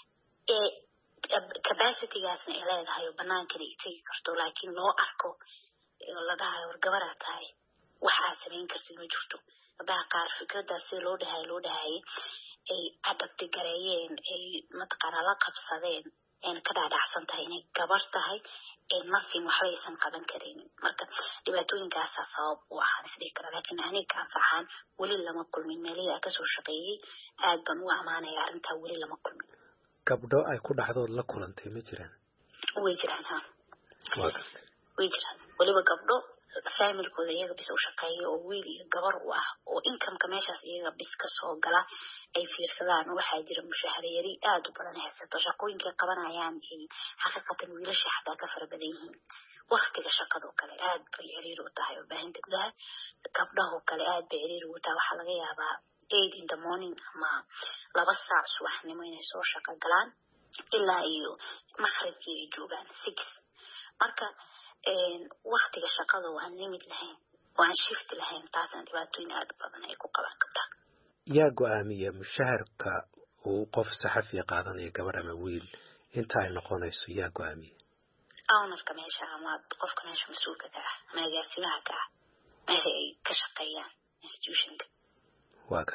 capacitygaasna ay leedahay oo banaankana ay tegi karto laakiin loo arko la dhahayo war gabaraa tahay wax aad samayn kartid ma jirto gabdhaha qaar fikradaas sida loo dhahay loo dhahayay ay adabti gareeyeen ay mataqaanaa la qabsadeen ayna ka dhaadhacsan tahay inay gabar tahay nafin waxba aysan qaban karaynin marka dhibaatooyinkaasaa sabab u ahaan isdhihi kara laakiin aniga anfaxaan weli lama kulmin meelihii aan kasoo shaqeeyey aad baan u amaanaya arrintaa weli lama kulmin gabdho ay ku dhacdood la kulantay ma jiraan way jiraan ha way jiraan weliba gabdho familkooda iyaga bis u shaqeeya oo wiil iyo gabar u ah oo inkamka meeshaas iyaga bis ka soo gala ay fiirsadaan waxaa jira mushahar yari aada u badan haysato shaqooyinkay qabanayaan ay xaqiiqatan wiilasha xataa ka fara badan yihiin waktiga shaqadoo kale aad bay ciriir u tahay warbaahinta gudaha gabdhahoo kale aad bay ciriir ugu tahay waxaa laga yaabaa eight in the morning ama laba saac subaxnimo inay soo shaqo galaan ilaa iyo maqribkii ay joogaan six marka waktiga shaqada waan limid lahayn waan shift lahayn taasna dhibaatooyin aada badan ay ku qabaan gabdhaha yaa go-aamiya mushaharka uu qof saxafiya qaadanayo gabar ama wiil inta ay noqonayso yaa go-aamiya ownerka meesha ama qofka meesha mas-uulka ka ah ama agaasimaha ka ah meesha ay ka shaqeeyaan institutionka waa kan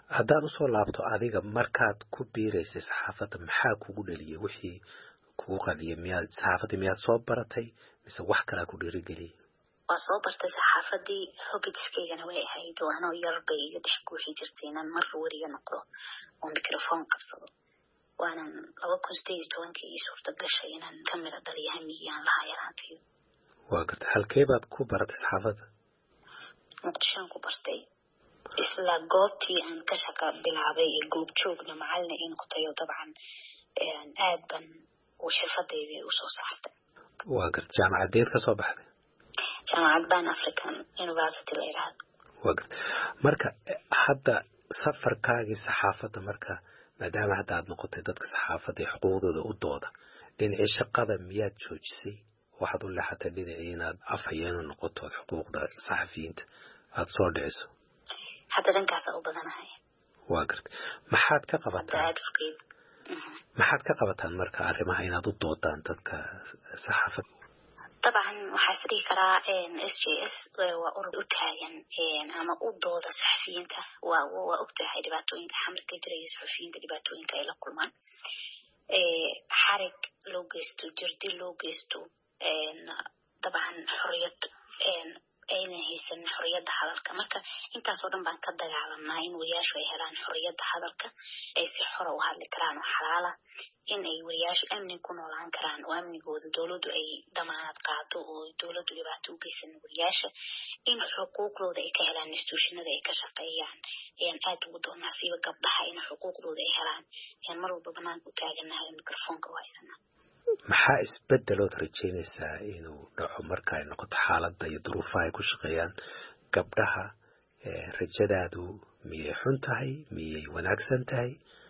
haddaad usoo laabto adiga markaad ku biiraysay saxaafadda maxaa kugu dhaliyay wixii kugu qadiyay miyaad saxaafadii miyaad soo baratay mise wax kalaa ku dhiirigeliyay waa soo bartay saxaafadii hobbiskiisana way ahayd oo anoo yar bay iga dhex guuxi jirtay inaan mar wariga noqdo oo microphone qabsado waanan laba kun sideed iyo tobankii ii suurta gashay inaan ka mira dhaliyo hamigii aan lahaa yaraantayda waa gartay halkee baad ku baratay saxaafadda muqdishoan ku bartay isla goobtii aan ka shaqa bilaabay ee goob joogna macalina ii noqotay oo dabcan aad ban uu xirfadeydii usoo saartay waa gartay jaamacadeed ka soo baxday jaamacad ban african university la yiraahdo waa gartay marka hadda safarkaagii saxaafadda marka maadaama hadda aad noqotay dadka saxaafadda ee xuquuqdooda u dooda dhinacii shaqada miyaad joojisay waxaad u leexatay dhinacii inaad afhayeenu noqoto xuquuqda saxafiyiinta aad soo dhiciso hadda dhankaas u badanahay waa gartay maxaad ka qabataan maxaad ka qabataan marka arrimaha inaad u doodaan dadka saxaafadda طبعا waxaa sidii karaa S J S waa urur u taagan ama u dooda saxafiyiinta waa waa ogtahay dhibaatooyinka xamarka jira iyo saxafiyiinta dhibaatooyinka ay la kulmaan xarig loo geysto jirdi loo geysto dabcan xorriyad ayna haysan xorriyadda hadalka marka intaas oo dhan baan ka dagaalanaa in wariyaashu ay helaan xorriyadda hadalka ay si xor u hadli karaan oo xalaala in ay wariyaashu amni ku noolaan karaan oo amnigooda dowladdu ay damaanad qaado oo dowladdu dhibaato u geysan wariyaasha in xuquuqdooda ay ka helaan institutionada ay ka shaqeeyaan ayaan aad ugu doonaa siiba gabdhaha in xuquuqdooda ay helaan ayaan mar walba banaanka u taaganahay mikrofoonka u haysanaa maxaa isbedelood rajaynaysaa inuu dhaco marka ay noqoto xaaladda iyo duruufaha ay ku shaqeeyaan gabdhaha rajadaadu miyay xun tahay miyay wanaagsan tahay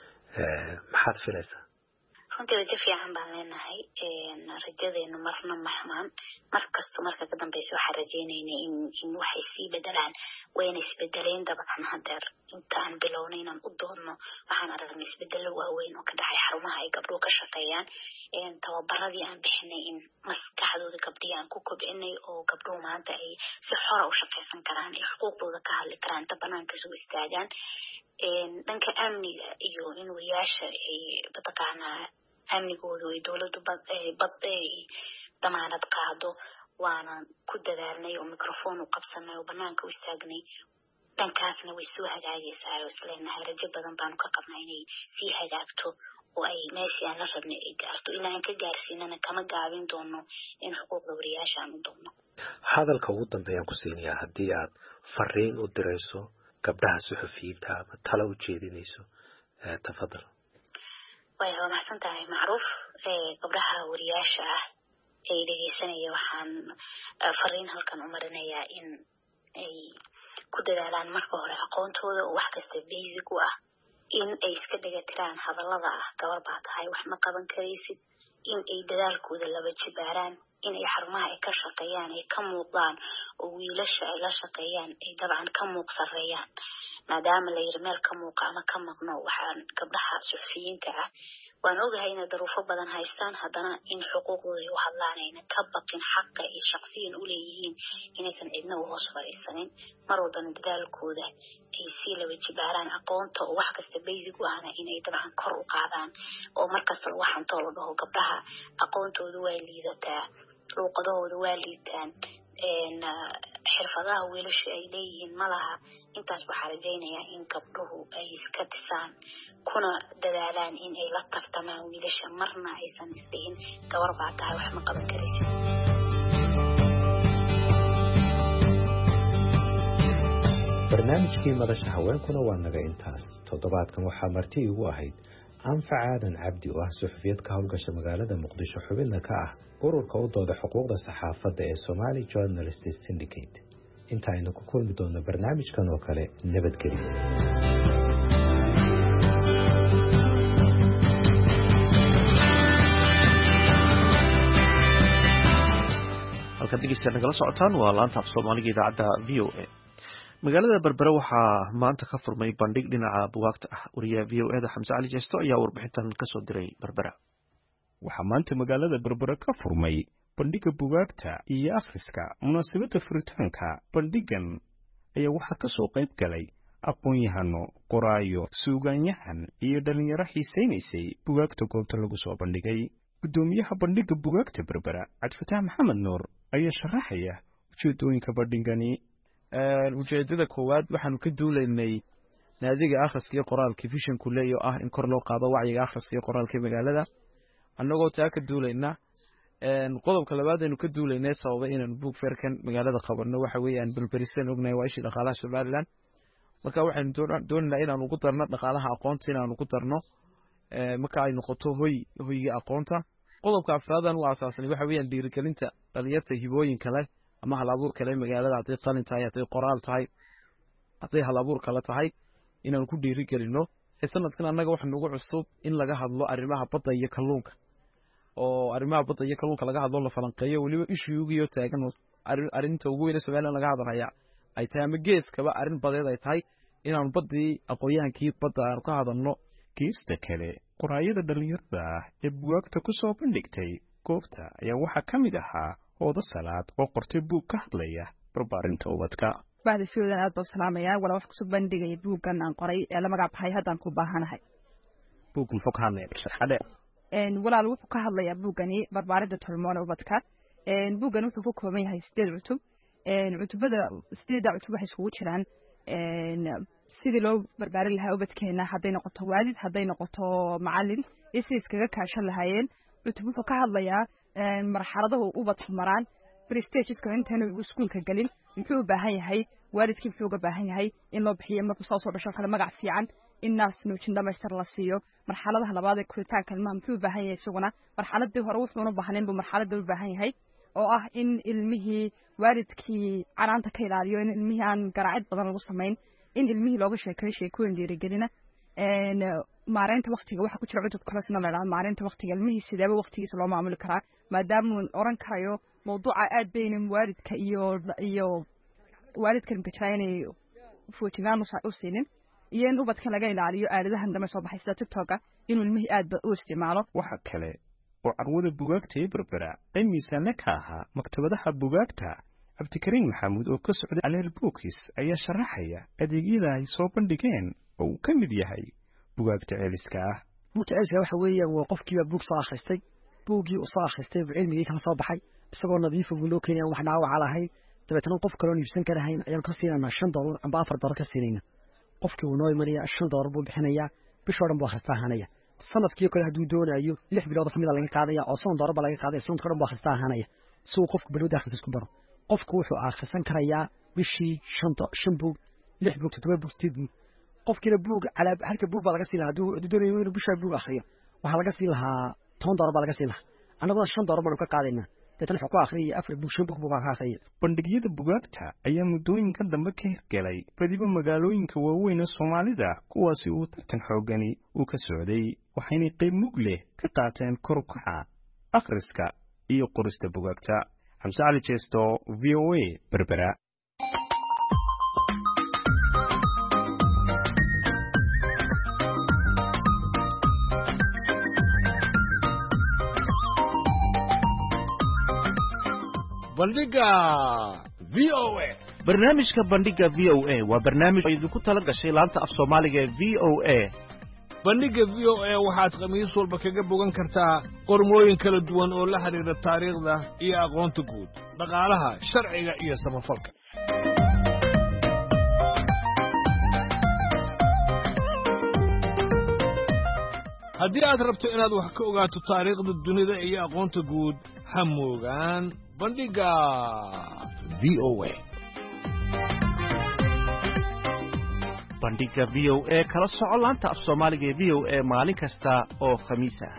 maxaad filaysaa runtii rajo fiican baan leenahay rajadeenu marna maxmaan markasto marka ka dambeysa waxaan rajaynaynaa in in waxay sii bedelaan wayna isbedeleen dabcan hadeer intaan bilowna inaan u doonno waxaan aragnay isbedelo waaweyn oo ka dhacay xarumaha ay gabdhuhu ka shaqeeyaan tababaradii aan bixinay in maskaxdooda gabdhihii aan ku kobcinay oo gabdhuhu maanta ay si xora u shaqaysan karaan ay xuquuqdooda ka hadli karaan inta banaanka soo istaagaan dhanka amniga iyo in wariyaasha ay mataqaanaa amnigoodu ay dowladdu bad ay damaanad qaado waana ku dadaalnay oo microphone u qabsanay oo banaanka u istaagnay dhankaasna way soo hagaagaysaa oo isleenahay rajo badan baanu ka qabnaa inay sii hagaagto oo ay meeshii aan la rabnay ay gaarto ilaa aan ka gaarsiinana kama gaabin doono in xuquuqda wariyaasha aan u doonno hadalka ugu dambeeyaan ku siinayaa haddii aad fariin u dirayso gabdhaha suxufiyiinta ama talo u jeedinayso tafadal way wanaagsan tahay macruuf gabdhaha wariyaasha ah ay dhegeysanaya waxaan fariin halkan u marinayaa in ay ku dadaalaan marka hore aqoontooda oo wax kasta basic u ah in ay iska dhigatiraan hadallada ah gabar baa tahay wax ma qaban karaysid in ay dadaalkooda laba jibaaraan in ay xarumaha ay ka shaqeeyaan ay ka muuqdaan oo wiilasha ay la shaqeeyaan ay dabcan ka muuq sareeyaan maadaama la yiri meel ka muuqa ama ka maqno waxaan gabdhaha suxufiyiinta ah waan ogahay in daruufo badan haystaan haddana in xuquuqdooda u hadlaan ayna ka baqin xaqa ay shakhsiyan u leeyihiin inaysan cidna u hoos fadhiisanin mar walbana dadaalkooda ay sii laba jibaaraan aqoonta oo wax kasta basic u ahna inay dabcan kor u qaadaan oo markasta waxaan too la dhaho gabdhaha aqoontooda waa liidataa luuqadahooda waa liitaan xirfadaha wiilasha ay leeyihiin malaha intaas waxaa rajaynayaa in gabdhuhu ay iska dhisaan kuna dadaalaan in ay la tartamaan wiilasha marna aysan isdhihin gabar baa tahay wax ma qaban karaysid barnaamijkii madasha haweenkuna waa naga intaas toddobaadkan waxaa marti igu ahayd anfac aadan cabdi oo ah suxufiyad ka howlgasha magaalada muqdisho xubinna ka ah ururka u dooda xuquuqda saxaafadda ee Somali Journalists Syndicate inta aynu ku kulmi doono barnaamijkan oo kale nabadgelyo halka dhegeystayaal nagala socotaan waa laanta af Soomaaliga idaacadda V O A magaalada Berbera waxaa maanta ka furmay bandhig dhinaca buugaagta ah wariyaha V O A da Xamse Cali Jeesto ayaa warbixintan ka soo diray Berbera waxaa maanta magaalada Berbera ka furmay bandhiga buugaagta iyo akhriska munaasabadda furitaanka bandhigan ayaa waxaa ka soo qayb galay aqoon-yahano qoraayo suugaanyahan iyo dhalinyaro xiisaynaysay bugaagta goobta lagu soo bandhigay. Guddoomiyaha bandhigga bugaagta Berbera Cabdifataax Maxamed Nuur ayaa sharaxaya ujeedooyinka bandhigani. ujeedada koowaad waxaanu ka duulaynay naadiga akhriska iyo qoraalka visionku leeyo ah in kor loo qaado wacyiga akhriska iyo qoraalka magaalada annagoo taa ka duulayna qodobka labaad aynu ka duulaynay sababa inaanu buug feerkan magaalada qabanno waxa weeyaan balberisan ognahay waa ishii dhaqaalaha Somaliland marka waxaanu doonaynaa inaanu ugu darno dhaqaalaha aqoonta inaanu ugu darno marka ay noqoto hoy hoyga aqoonta. qodobka afraadan waa aasaasan waxa weeyaan dhiirigelinta dhalinyarta hibooyinka leh ama hal abuur kale magaalada haday qalin tahay haday qoraal tahay haday hal abuur kale tahay inaan ku dhiirigelino. sanadkan annaga waxa nagu cusub in laga hadlo arrimaha badda iyo kalluunka oo arrimaha badda iyo kalluunka laga hadlo la falanqeeyo waliba ishuugiyo taagan arrinta ugu weyn ee Soomaaliland laga hadlaya ay tahay ama geeskaba arrin badeed ay tahay inaan baddii aqoonyahankii badda aan ka hadalno. Kiista kale qoraayada dhalinyarada ah ee bugaagta ku soo bandhigtay goobta ayaa waxaa ka mid ahaa Hoodo Salaad oo qortay buug ka hadlaya barbaarinta ubadka. Baadi fiidan aad baan salaamayaa wala wax ku soo bandhigay buuggan aan qoray ee la magac baxay haddaan ku baahanahay. Buuggan fog hadlaya sharaxade. een walaal wuxuu ka hadlayaa buuggani barbaarinta hormoon ubadka. een buuggan wuxuu ku kooban yahay sideed cutub. een cutubada sideed cutub waxay isugu jiraan een sidii loo barbaarin lahaa ubadkeena hadday noqoto waalid hadday noqoto macallin iyo sidii iskaga kaashan lahaayeen. cutub wuxuu ka hadlayaa marxaladaha ubadku maraan pre-stageska intaanu iskuulka galin muxuu u baahan yahay waalidkii muxuu uga baahan yahay in loo bixiyo markuu soo soo dhasho kale magac fiican in naas nuujin dhamaystir la siiyo. marxaladaha labaad ee koritaanka ilmaha muxuu u baahan yahay isaguna marxaladii hore wuxuuna u baahnayn buu marxaladii u baahan yahay oo ah in ilmihii waalidkii canaanta ka ilaaliyo in ilmihii aan garaacid badan lagu samayn in ilmihii looga sheekeeyo sheekooyin dhiirigelina. een maareynta waqtiga waxa ku jira cutub kale sina la yiraahdo maareynta waqtiga ilmihii sideeba waqtigiisa loo maamuli karaa maadaama uu oran karayo mawduuca aad baynin waalidka iyo iyo waalidkan kajaynay footigaan u siinin iyo in ubadka laga ilaaliyo aaladahan dambe soo baxay sida TikTok-ka inuu ilmihii aad u isticmaalo. waxa kale oo carwada bugaagta ee Berbera ay miisaanle ka ahaa maktabadaha bugaagta. Cabdikariin Maxamuud oo ka socday Aleel Books ayaa sharaxaya adeegyada ay soo bandhigeen oo uu ka mid yahay bugaagta celiska ah. buugta celiska waxa weeyaan waa qofkii buug soo akhristay buugii uu soo akhristay cilmigii ka soo baxay isagoo nadiif ah loo keenay wax dhaawac lahayn dabeetana qof kale oo iibsan karahayn ayaan ka siinaa shan dollar amba afar dollar ka siinayna qofkii uu noo imanaya shan dollar buu bixinaya bishoo dhan buu akhristaa hanaya sanadkii kale haduu doonayo lix bilood kamid laga qaadaya oo shan dollar laga qaadaya sanadkii dhan buu akhristaa hanaya soo qofku balwada akhris isku baro qofku wuxuu akhrisan karayaa bishii shan shan buug lix buug toddoba buug sideed buug qofkiina buug calaab halka buug baa laga siin lahaa haduu doonayo inuu bisha buug akhriyo waxa laga siin lahaa toban dollar baa laga siin lahaa anaguna shan dollar baan ka qaadaynaa dadna wuxuu ku akhriyay afar buug shan buug buu ka akhriyay. bandhigyada bugaagta ayaa muddooyinka dambe ka hirgelay badiba magaalooyinka waaweyn ee Soomaalida kuwaasi uu tartan xoogani uu ka socday waxayna qayb mug leh ka qaateen kor u kaca akhriska iyo qorista bugaagta. Xamse Cali Jeesto V O A Berbera. bandhiga V O A. barnaamijka bandhiga V O A waa barnaamij idinku tala gashay laanta af Soomaaliga ee V O A. bandhiga V O A waxaad khamiis walba kaga bogan kartaa qormooyin kala duwan oo la xiriira taariikhda iyo aqoonta guud, dhaqaalaha, sharciga iyo samafalka. haddii aad rabto inaad wax ka ogaato taariikhda dunida iyo aqoonta guud ha moogaan bandhiga V O A. bandhiga V O A kala soco laanta af Soomaaliga ee V O A maalin kasta oo khamiis ah.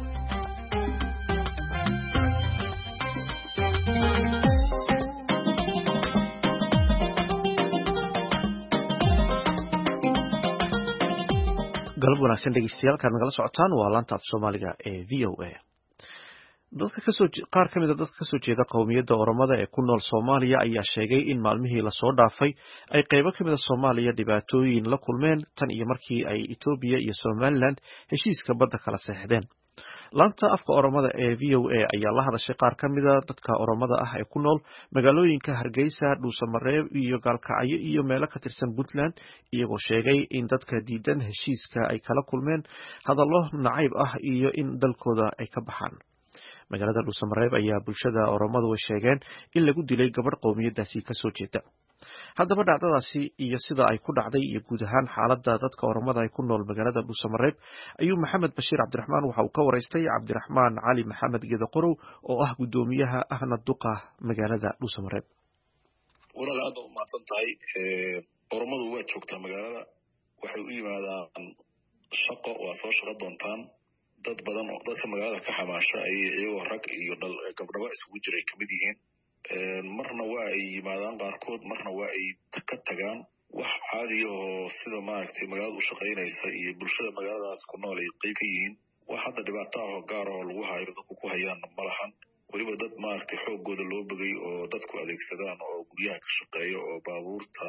galab wanaagsan dhegeystayaal ka nagala socotaan waa laanta af Soomaaliga ee V O A. dadka ka soo qaar kamid ah dadka ka soo jeeda qowmiyadda Oromada ee ku nool Soomaaliya ayaa sheegay in maalmihii la soo dhaafay ay qaybo kamid ah Soomaaliya dhibaatooyin la kulmeen tan iyo markii ay Itoobiya iyo Somaliland heshiiska badda kala saxdeen. laanta afka oromada ee v o a ayaa la hadashay qaar ka mida dadka oromada ah ee ku nool magaalooyinka Hargeysa, Dhuusamareeb iyo Gaalkacyo iyo meelo ka tirsan Puntland, iyagoo sheegay in dadka diidan heshiiska ay kala kulmeen hadallo nacayb ah iyo in dalkooda ay ka baxaan. magaalada Dhuusamareeb ayaa bulshada oromadu way sheegeen in lagu dilay gabadh qowmiyadaasi ka soo jeeda. haddaba dhacdadaasi iyo sida ay ku dhacday iyo guud ahaan xaaladda dadka oromada ay ku nool magaalada Dhuusamareeb ayuu Maxamed Bashiir Cabdiraxmaan waxa uu ka waraystay Cabdiraxmaan Cali Maxamed Geedo Qorow oo ah gudoomiyaha ahna duqa magaalada Dhuusamareeb. walaal aad u mahadsan tahay oromadu waa joogtaa magaalada, waxay u yimaadaan shaqo, waa soo shaqo doontaan. dad badan oo dadka magaalada ka xamaasha ay iyagoo rag iyo dhal gabdhaba isugu jiray kamid yihiin. marna waa ay yimaadaan qaarkood, marna waa ay ka tagaan. wax caadi oo sida maaragtay magaalada u shaqaynaysa iyo bulshada magaaladaas ku nool ay qayb ka yihiin. wax hadda dhibaato ah oo gaar oo lagu hayo dadku ku hayaan ma lahan. weliba dad maaragtay xoogooda loo bagay oo dadku adeegsadaan oo guryaha ka shaqeeya oo baabuurta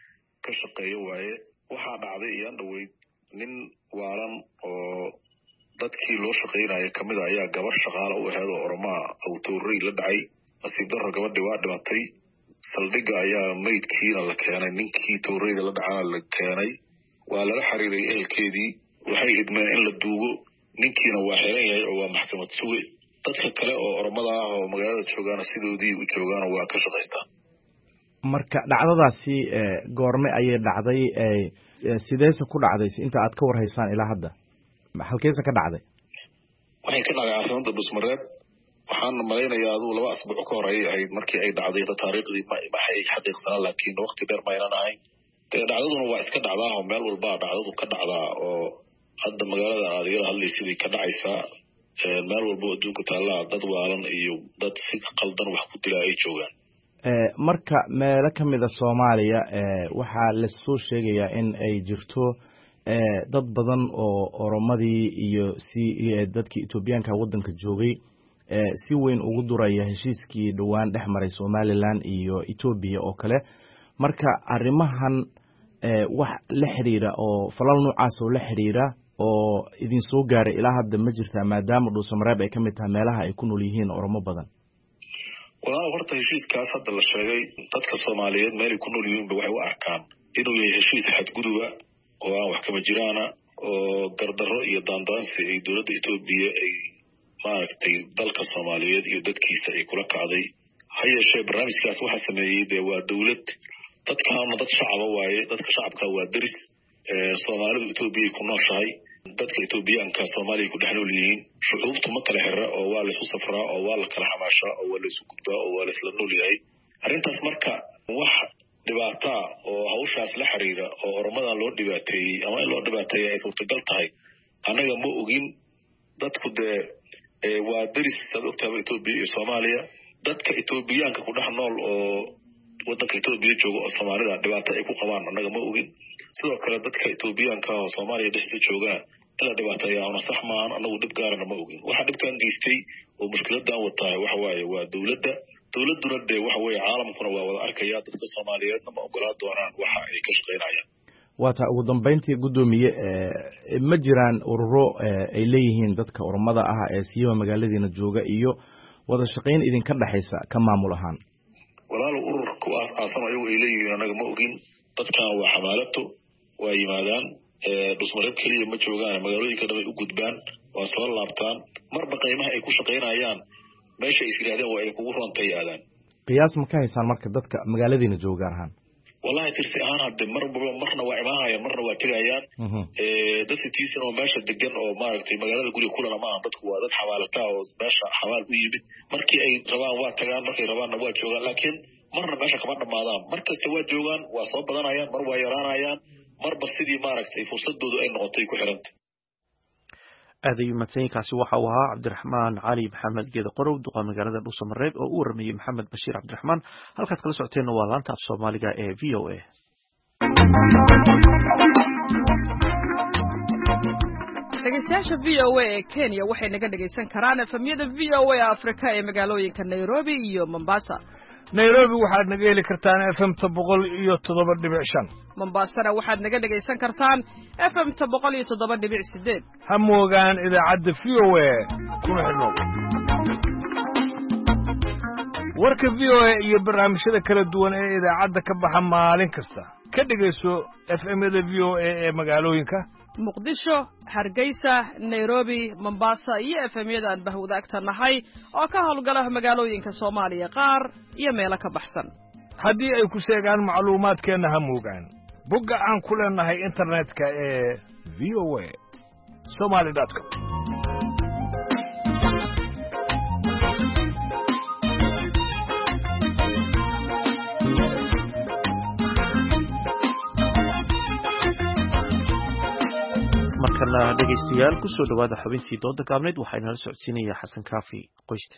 ka shaqeeya waaye. waxaa dhacday iyaan dhaweyd nin waalan oo dadkii loo shaqaynaya kamid a ayaa gabar shaqaale u aheed oo oromaa awtowrey la dhacay. nasiib darro gabadhii waa dhimatay. saldhigga ayaa maydkiina la keenay, ninkii towreyda la dhacana la keenay. waa lala xiriiray ehelkeedii, waxay idmeen in la duugo. ninkiina waa xiran yahay oo waa maxkamad suge. dadka kale oo oromada ah oo magaalada joogaana sidoodii u joogaana waa ka shaqaystaan. marka dhacdadaasi goorme ayay dhacday? sideese ku dhacday inta aad ka warhaysaan ilaa hadda? halkeesa ka dhacday? waxay ka dhacday caasimada Dhuusamareeb. waxaan malaynayaa aduu laba asbuuc ka hor ayay ahayd markii ay dhacday. taariikhdii maxay xaqiiqsanaa laakiin waqti dheer maynan ahayn. dee dhacdaduna waa iska dhacdaa oo meel walbaa dhacdadu ka dhacdaa oo hadda magaalada aad igala hadlaysidii ka dhacaysaa. meel walbo adduunka taallaa dad waalan iyo dad si qaldan wax ku dilaa ay joogaan. marka meelo ka mid a Soomaaliya waxaa la soo sheegayaa in ay jirto dad badan oo oromadii iyo si dadkii Etoobiyaanka waddanka joogay si weyn ugu duraya heshiiskii dhawaan dhex maray Somaliland iyo Ethiopia oo kale. marka arrimahan wax la xiriira oo falal noocaas oo la xiriira oo idin soo gaaray ilaa hadda ma jirtaa, maadaama Dhuusamareeb ay ka mid tahay meelaha ay ku nool yihiin oromo badan? walaal horta heshiiskaas hadda la sheegay dadka Soomaaliyeed meel ay ku nool yihiin waxay u arkaan inuu yahay heshiis xadguduba oo aan wax kama jiraana oo gardarro iyo daandaansi ay dowladda Ethiopia ay maaragtay dalka Soomaaliyeed iyo dadkiisa ay kula kacday. ha yeeshee barnaamijkaas waxaa sameeyey dee waa dowlad, dadkaana dad shacaba waaye. dadka shacabka waa deris. Soomaalidu Ethiopia ay ku nooshahay, dadka Ethiopiaanka Soomaaliya ku dhex nool yihiin. shucuubtu ma kala xira oo waa la isu safraa oo waa la kala xamaashaa oo waa la isu gudbaa oo waa la isla nool yahay. arrintaas marka wax dhibaata oo hawshaas la xiriira oo oromadan loo dhibaateeyey ama in loo dhibaateeyey ay suurtagal tahay annaga ma ogin. dadku dee waa deris saad ogtaaba Ethiopia iyo Soomaaliya. dadka Ethiopiaanka ku dhex nool oo waddanka Ethiopia jooga oo Soomaalida dhibaato ay ku qabaan annaga ma ogin. sidoo kale dadka Ethiopiaanka oo Soomaaliya dhexdiisa jooga in la dhibaateeyaa una sax maahan, annagu dhib gaarana ma ogin. waxa dhibkan geystay oo mushkiladan wataa waxa waaye waa dowladda. dowladduna dee waxa weeye caalamkuna waa wada arkaya, dadka Soomaaliyeedna ma ogolaa doonaan waxa ay ka shaqaynayaan. waata ugu dambeyntii gudoomiye ma jiraan ururo ay leeyihiin dadka oromada ah ee siiba magaaladiina jooga iyo wada shaqayn idinka dhaxaysa ka maamul ahaan? walaal urur ku aasan ayagu ay leeyihiin annaga ma ogin. dadkan waa xamaalato, waa yimaadaan Dhuusamareeb keliya ma joogaan, magaalooyinka dhan ay u gudbaan, waa soo laabtaan. marba qiimaha ay ku shaqaynayaan meesha is yiraahdeen waa ay kugu roontay aadaan. qiyaas ma ka haysaan marka dadka magaaladiina jooga ahaan? wallahi tirsi ahaan hadde marba marna waa imaanayaan marna waa tegayaan. dad sitiisan oo meesha degan oo maaragtay magaalada guriga kulana maaha. dadku waa dad xawaalata oo meesha xawaal u yimid. markii ay rabaan waa tagaan, markay rabaanna waa joogaan. laakiin marna meesha kama dhammaadaan. mar kasta waa joogaan, waa soo badanayaan, mar waa yaraanayaan, marba sidii maaragtay fursadoodu ay noqotay ku xiranta. aad ayuu mahadsanyainkaasi waxa uu ahaa Cabdiraxmaan Cali Maxamed Geedo Qorow, duqa magaalada Dhuusamareeb oo u waramayey Maxamed Bashiir Cabdiraxmaan. halkaad kala socoteenna waa laanta af Soomaaliga ee V O A. dhegeystayaasha V O A ee Kenya waxay naga dhegeysan karaan efemyada V O A Afrika ee magaalooyinka Nairobi iyo Mombasa. nairobi waxaad naga heli kartaan f m ta boqol iyo toddoba dhibic shan mombaasana waxaad naga dhegaysan kartaan f m ta boqol iyo toddoba dhibic sideed ha moogaan idaacadda v o a kuna xidhnow warka v o a iyo barnaamijyada kala duwan ee idaacadda ka baxa maalin kasta ka dhegayso f m-yada v o a ee magaalooyinka muqdisho hargeysa nairobi mombasa iyo f m-yada aan bahwadaagta nahay oo ka howlgala magaalooyinka soomaaliya qaar iyo meelo ka baxsan haddii ay ku sheegaan macluumaadkeenna ha moogaan bogga aan ku leenahay internetka ee v o a somali dot com markana dhegaystayaal ku soo dhowaada xubintii dooda gaabneyd waxaa inala socodsiinaya xasan kaafi qoyste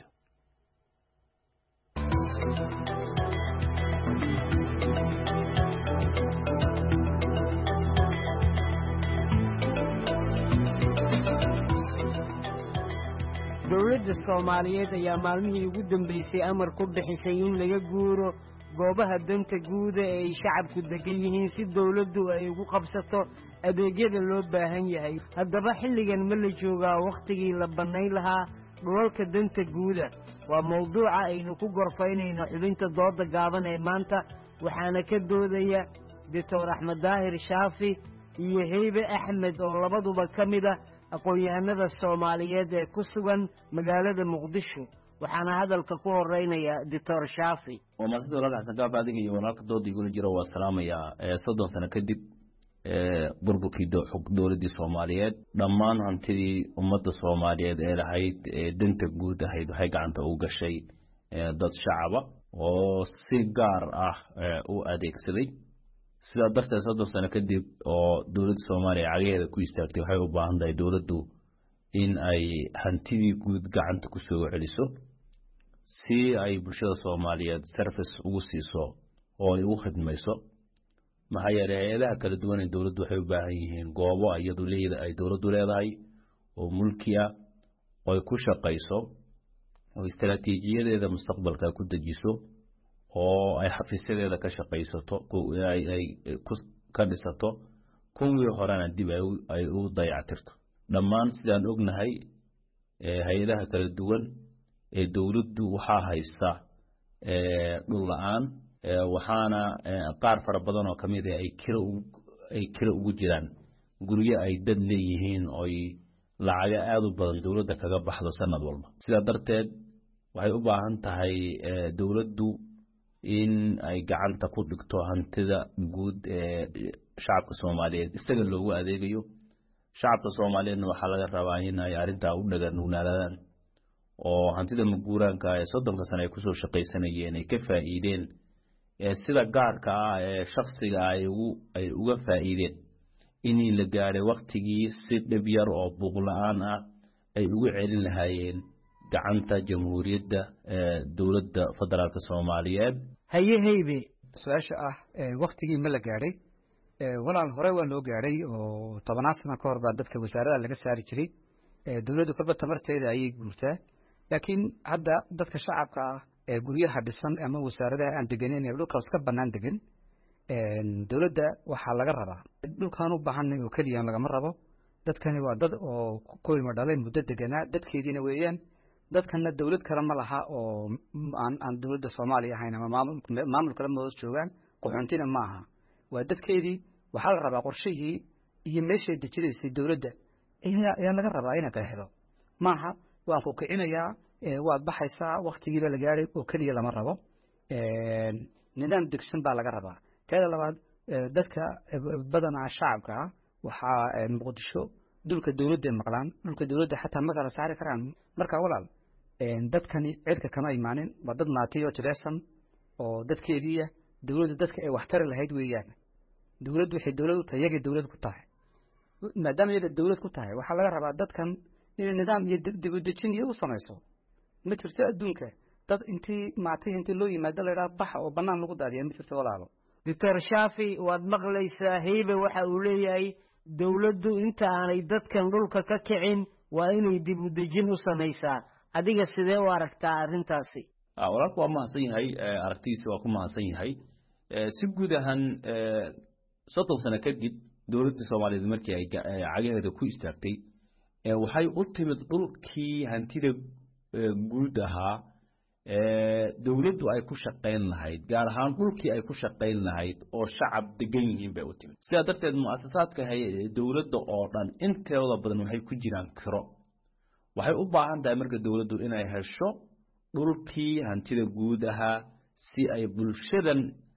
dowladda soomaaliyeed ayaa maalmihii ugu dambeysay amar ku bixisay in laga guuro goobaha danta guuda ee ay shacabku degan yihiin si dowladdu ay ugu qabsato adeegyada loo baahan yahay haddaba xilligan ma la joogaa wakhtigii la bannayn lahaa dhulalka danta guuda waa mawduuca aynu ku gorfaynayno xubinta dooda gaaban ee maanta waxaana ka doodaya doctor axmed daahir shaafi iyo heybe axmed oo labaduba ka mid ah aqoon-yahanada soomaaliyeed ee ku sugan magaalada muqdisho waxaana hadalka ku horeynaya doctor shaafi waa maasida walaalka xasan kaafi adiga iyo walaalka dooda igula jiro waa salaamayaa soddon sano kadib burburkii dowladdii soomaaliyeed dhammaan hantidii ummadda soomaaliyeed ee lahayd ee danta guud ahayd waxay gacanta u gashay dad shacaba oo si gaar ah u adeegsaday sidaa darteed soddon sano kadib oo dowladda soomaaliya cagaheeda ku istaagtay waxay u baahan tahay dowladdu in ay hantidii guud gacanta ku soo celiso si ay bulshada soomaaliyeed service ugu siiso oo ay ugu khidmayso maxaa yeelay hay-adaha kala duwan ee dowladdu waxay u baahan yihiin goobo iyadu leeda ay dowladdu leedahay oo mulki ah oo ay ku shaqayso oo istaraatiijiyadeeda mustaqbalka ku dejiso oo ay xafiisyadeeda ka shaqaysato ay ka dhisato kuwii horena dib ay u dayactirto dhammaan sidaan ognahay hay-adaha kala duwan ee dowladdu waxaa haysta dhul la-aan waxaana qaar fara badan oo ka mid ah ay kira ay kira ugu jiraan guryo ay dad leeyihiin oy lacaga aada u badan dowladda kaga baxdo sanad walba sidaa darteed waxay u baahan tahay dowladdu in ay gacanta ku dhigto hantida guud ee shacabka soomaaliyeed isaga loogu adeegayo shacabka soomaaliyeedna waxaa laga rabaa in ay arrintaa u dhaganugnaadaan oo hantida maguuraanka ee soddonka sano ay kusoo shaqaysanayeen ay ka faa'iideen sida gaarka ah ee shaksiga ay ugu ay uga faa'iideen inii la gaadhay waktigii si dhib yar oo buuq la-aan ah ay ugu celin lahaayeen gacanta jamhuuriyadda dowladda federaalka soomaaliyeed haye heybe su-aasha ah waktigii ma la gaadhay walaal hore waa loo gaadhay oo tobanaad sana ka hor baa dadka wasaarada laga saari jiray dowladdu kolba tamarteeda ayay guurtaa laakiin hadda dadka shacabka ah ee guryaha dhisan ama wasaaradaha aan deganeyn ee dhulkaas ka bannaan degan dowladda waxaa laga rabaa dhulkaan u baahanay oo keliya lagama rabo dadkani waa dad oo ku ilmo dhalay muddo deganaa dadkeediina weeyaan dadkana dowlad kale ma laha oo aan aan dowladda soomaaliya ahayn ama maamul maamul kale ma hoos joogaan qaxoontina ma aha waa dadkeedii waxaa la rabaa qorshihii iyo meeshay dejinaysay dowladda ayaa laga rabaa inay qeexdo maaha waan ku kicinayaa waad baxaysaa waktigiiba la gaadhay oo keliya lama rabo nidaam degsan baa laga rabaa teeda labaad dadka badanaa shacabka ah waxaa muqdisho dhulka dowladda maqlaan dhulka dowladda xataa ma kala saari karaan marka walaal dadkani cirka kama imaanin waa dad maatiyo jiresan oo dadkeediiya dowladda dadka ay waxtari lahayd weeyaan dowladdu waxay dowlad u tahay iyagay dowlad ku tahay maadaama iyada dowlad ku tahay waxaa laga rabaa dadkan inay nidaam iyo dib u dejin iyo u samayso ma jirto adduunka dad intii maatay intii loo yimaado la yidhaha baxa oo bannaan lagu daadiya ma jirto walaalo doctor shaafi waad maqlaysaa heybe waxa uu leeyahay dowladdu inta aanay dadkan dhulka ka kicin waa inay dib u dejin u samaysaa adiga sidee u aragtaa arrintaasi walaalku waa mahadsan yahay aragtiisa waa ku mahadsan yahay si guud ahaan soddon sano kadib dowladda Soomaaliyeed markii ay cagaheeda ku istaagtay waxay u timid dhulkii hantida guud ahaa dowladdu ay ku shaqeyn lahayd gaar ahaan dhulkii ay ku shaqeyn lahayd oo shacab degan yihiin bay u timid sidaa darteed mu'assasaadka dowladda oo dhan inteeda badan waxay ku jiraan kiro waxay u baahan tahay marka dowladdu inay hesho dhulkii hantida guud ahaa si ay bulshadan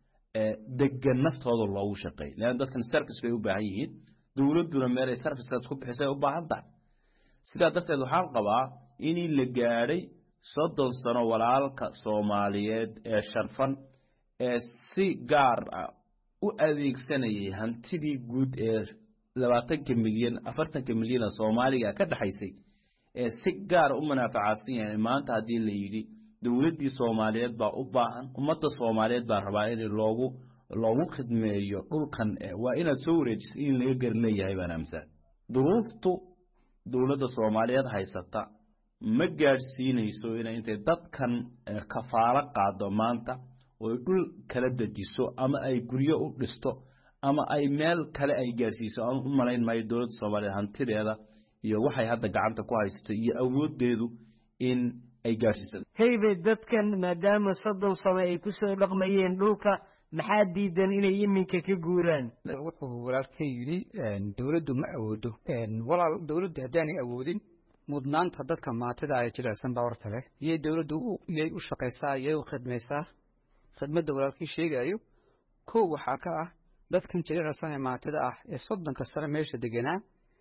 degan naftooda loogu shaqeeyo leeyahay dadkan service bay u baahan yihiin dowladduna meel ay service-kaas ku bixisay u baahan tahay sidaa darteed waxaan qabaa in la gaadhay soddon sano walaalka Soomaaliyeed ee sharfan ee si gaar ah u adeegsanayay hantidii guud ee labaatanka milyan afartanka milyan Soomaaliga ka dhaxaysay ee si gaar u manaafacaadsan yahay maanta hadii la yiri dowladii Soomaaliyeed baa u baahan ummadda Soomaaliyeed baa rabaa in loogu loogu khidmeeyo dhulkan waa inaad soo wareejiso in laga garleeyahay baan aaminsan duruuftu dowladda Soomaaliyeed haysata ma gaarsiinayso in intay dadkan kafaala qaado maanta oo dhul kala dejiso ama ay guryo u dhisto ama ay meel kale ay gaarsiiso aan u malayn maayo dowladda Soomaaliyeed hantideeda iyo waxay hadda gacanta ku haysto iyo awoodeedu in ay gaarsiiso haybe dadkan maadaama soddon sano ay ku soo dhaqmayeen dhulka maxaa diidan inay iminka ka guuraan wuxuu walaalkay yiri dowladdu ma awoodo walaal dowladdu haddaanay awoodin mudnaanta dadka maatida ay jilaysan baa horta leh iyo dowladdu iyay u shaqaysaa iyay u khidmaysaa khidmadda walaalkii sheegayo kow waxaa ka ah dadkan jilaysan ee maatida ah ee soddonka sano meesha deganaa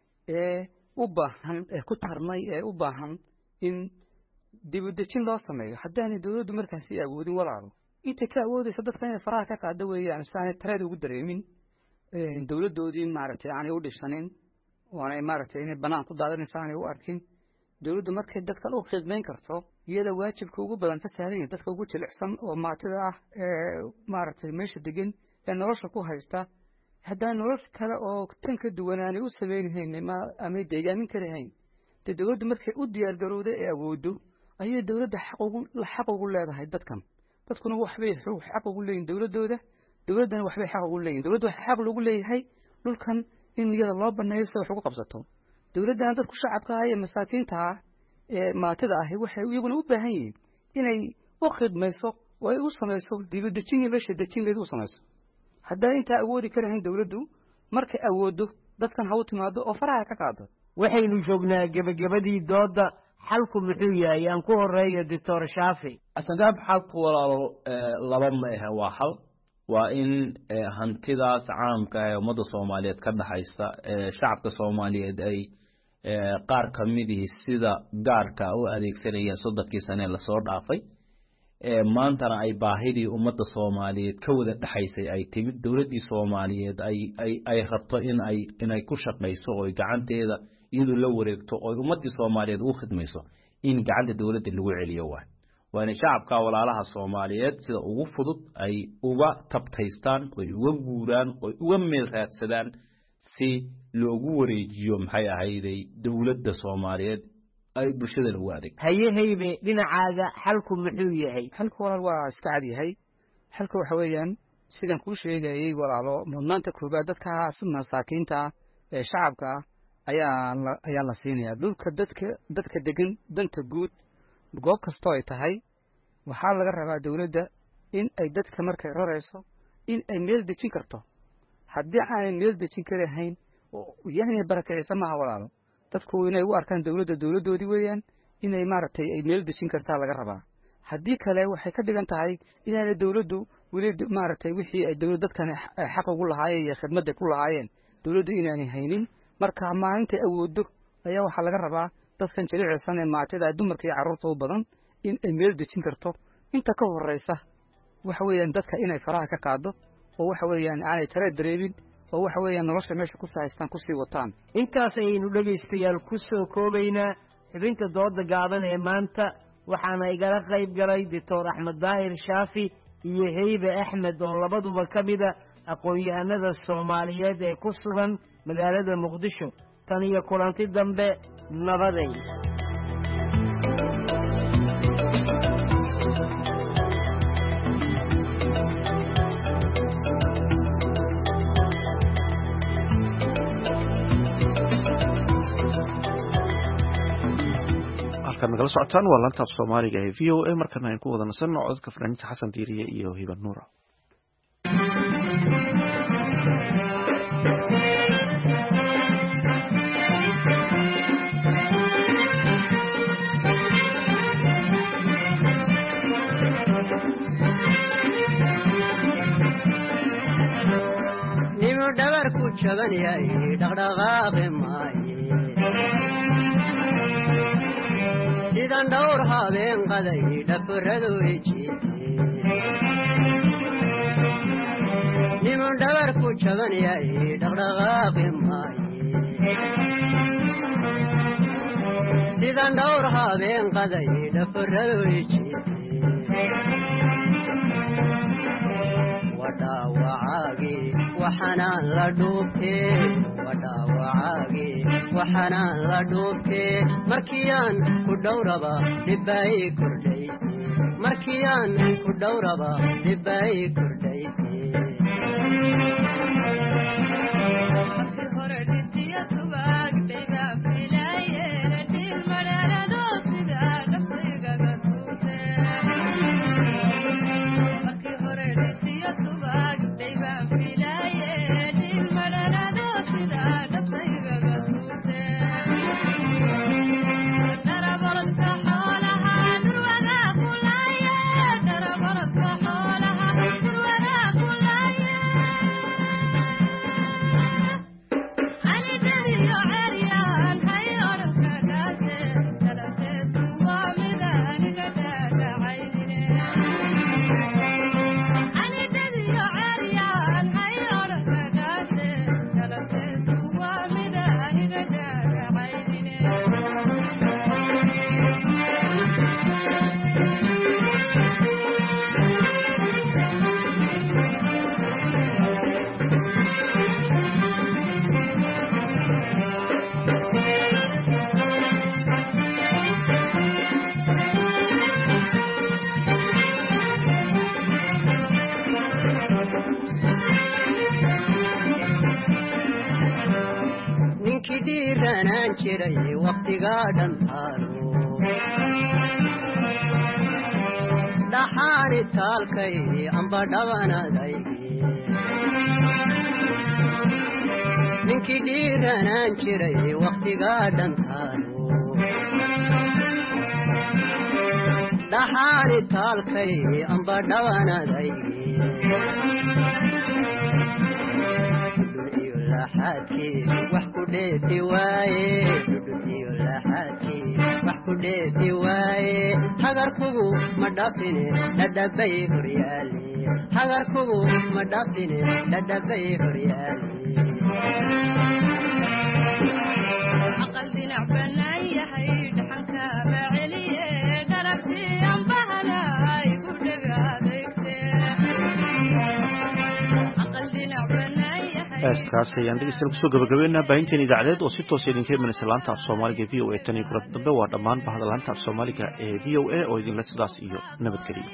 ee u baahan ee ku tarmay ee u baahan in dib u dejin loo sameeyo haddaanay dowladdu markaasi awoodin walaalo inta ka awoodaysa dadkan inay faraha ka qaado weeyaan saanay tareed ugu dareemin dowladdoodii maaragtay aanay u dhisanin waanay maaragtay inay bannaan ku daadanaysa aanay u arkin dowladdu markay dadka u khidmayn karto iyada waajibka ugu badan ka saaran yahay dadka ugu jilicsan oo maatida ah ee maaragtay meesha degan ee nolosha ku haysta haddaan nolosha kale oo tan ka duwanaanay u samaynahayn ma ama deegaamin karahayn dee dowladdu markay u diyaar garowda ee awoodo ayay dowladda xaq ugu xaq ugu leedahay dadkan dadkuna waxbay xaq ugu leeyihiin dowladdooda dowladdana waxbay xaq ugu leeyihiin dowladdu waxa xaq loogu leeyahay dhulkan in iyada loo baneeyo si wax ugu qabsato dowladdan dadku shacabka ah ee masaakiinta ah ee maatida ah waxay iyaguna u baahan yihiin inay u khidmayso oo ay u samayso dib u dejin iyo meesha dejin leedu u samayso haddaan intaa awoodi karahayn dowladdu markay awoodo dadkan ha u timaado oo faraha ka qaado waxaynu joognaa gebagabadii dooda xalku muxuu yahay aan ku horeeyo doctor Shaafi asagaab xalku walaalo laba ma aha waa xal waa in hantidaas caamka ah ee ummadda Soomaaliyeed ka dhaxaysta ee shacabka Soomaaliyeed ay qaar ka mid ah sida gaarka u adeegsanayeen soddonkii sano la soo dhaafay ee maantana ay baahidii ummadda Soomaaliyeed ka wada dhaxaysay ay timid dowladda Soomaaliyeed ay ay ay rabto in ay inay ku shaqeyso oo gacanteeda iyadoo la wareegto oo ummadda Soomaaliyeed u khidmayso in gacanta dowladda lagu celiyo waa waana shacabka walaalaha Soomaaliyeed sida ugu fudud ay uga tabtaystaan oo uga guuraan oo uga meel raadsadaan si loogu wareejiyo maxay ahayday dowladda Soomaaliyeed ay bulshada lagu adeeg haye haybe dhinacaaga xalku muxuu yahay xalku walaal waa iska cad yahay xalku waxa weeyaan sidan ku sheegayay walaalo mudnaanta koobaad dadka masaakiinta ee shacabka ayaa ayaa la siinayaa dhulka dadka dadka degan danta guud goob kastoo ay tahay waxaa laga rabaa dowladda in ay dadka markay rarayso in ay meel dejin karto haddii aanay meel dejin karahayn yani barakaysan maaha walaalo dadku inay u arkaan dowladda dowladdoodii weeyaan inay maaragtay ay meel dejin kartaa laga rabaa haddii kale waxay ka dhigan tahay inaanay dowladdu weli maaragtay wixii ay dowlad dadkan xaq ugu lahaayeen iyo khidmadda ku lahaayeen dowladdu inaanay haynin marka maalinta awooddo ayaa waxaa laga rabaa dadkan jilicsan ee maatida dumarka iyo carruurta u badan in ay meel dejin karto inta ka horeysa waxa weeyaan dadka inay faraha ka qaado oo waxa weeyaan aanay tare dareemin oo waxa weeyaan nolosha meesha ku sahaystaan ku sii wataan intaas ayaynu dhegaystayaal ku soo koobaynaa xubinta dooda gaaban ee maanta waxaana igala qayb galay doctor Axmed Daahir Shaafi iyo Haybe Axmed oo labaduba ka mida aqoon-yahanada Soomaaliyeed ee ku sugan magaalada Muqdisho tan iyo kulanti dambe nabaday halkaad nagala socotaan waa laanta af soomaaliga ee v o a markana aynu ku wada nasanno codadka fanaaniinta xasan diiriye iyo hiban nuura. nimu dhabar ku jaban yahay dhaqdhaqaaqi maaye sidan dhowr habeen qaday dhabaradu ejiite nimun dhabar ku jaban yahay dhaqdhaqaaqi maaye sidan dhowr habeen qaday dhabaradu ejiite wadhaawacaagi waxanaan la dhuubtee wadhaawacaagi waxanaan la dhuubtee markiyaan ku dhowraba dhibbaay kordhayse markiyaan ku dhowraba dhibbaay kordhayse waqtigaa dhantaalo dhaxaani taalkay amba dhabanadayge ninkii dhiiranaan jiray waqtigaa dhantaalo dhaxaani taalkay amba dhabanadayge wax ku dheefi waaye dhudhutiyo laxaadkii wax ku dheefi waaye hagarkugu ma dhafine dhadhabay horyaale hagarkugu ma dhafine dhadhabay horyaale aqal dhinac bannaan yahay dhaxankaaba celiye dharagtii anbahanaay ku dhega adeegte aqal dhinac bannaan heeskaas ayaan dhegeystayaal kusoo gabagabeynaa baahinteen idaacadeed oo si toosa idinka imanaysa laanta af soomaaliga v o a tan iyo kulanta dambe waa dhammaan bahda laanta af soomaaliga ee v o a oo idinla sidaas iyo nabadgeliya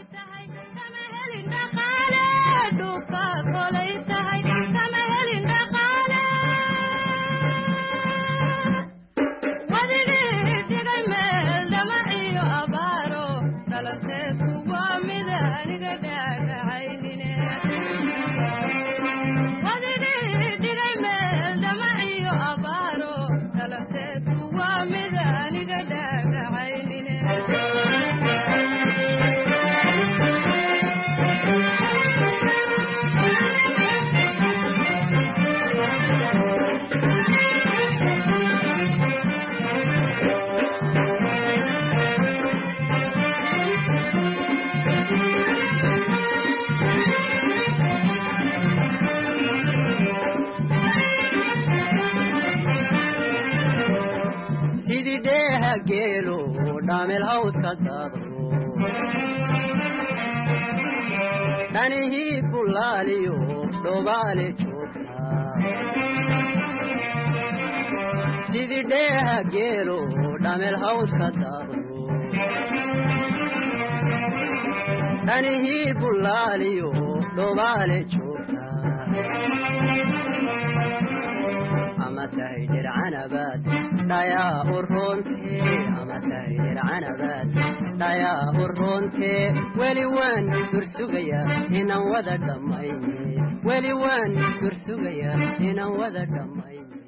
geelo dhaamel hawdka daadro dhanihii bulaaliyo dhobaale joogta sidii dheeha geelo dhaamel hawdka daadro dhanihii bulaaliyo dhobaale joogta ama tahay dhir canabaad dhayaa u roontee ama tahay dhir canabaad dhayaa u roontee weli waan dursugayaa inaan wada dhammayne weli waan dursugayaa inaan wada dhammayne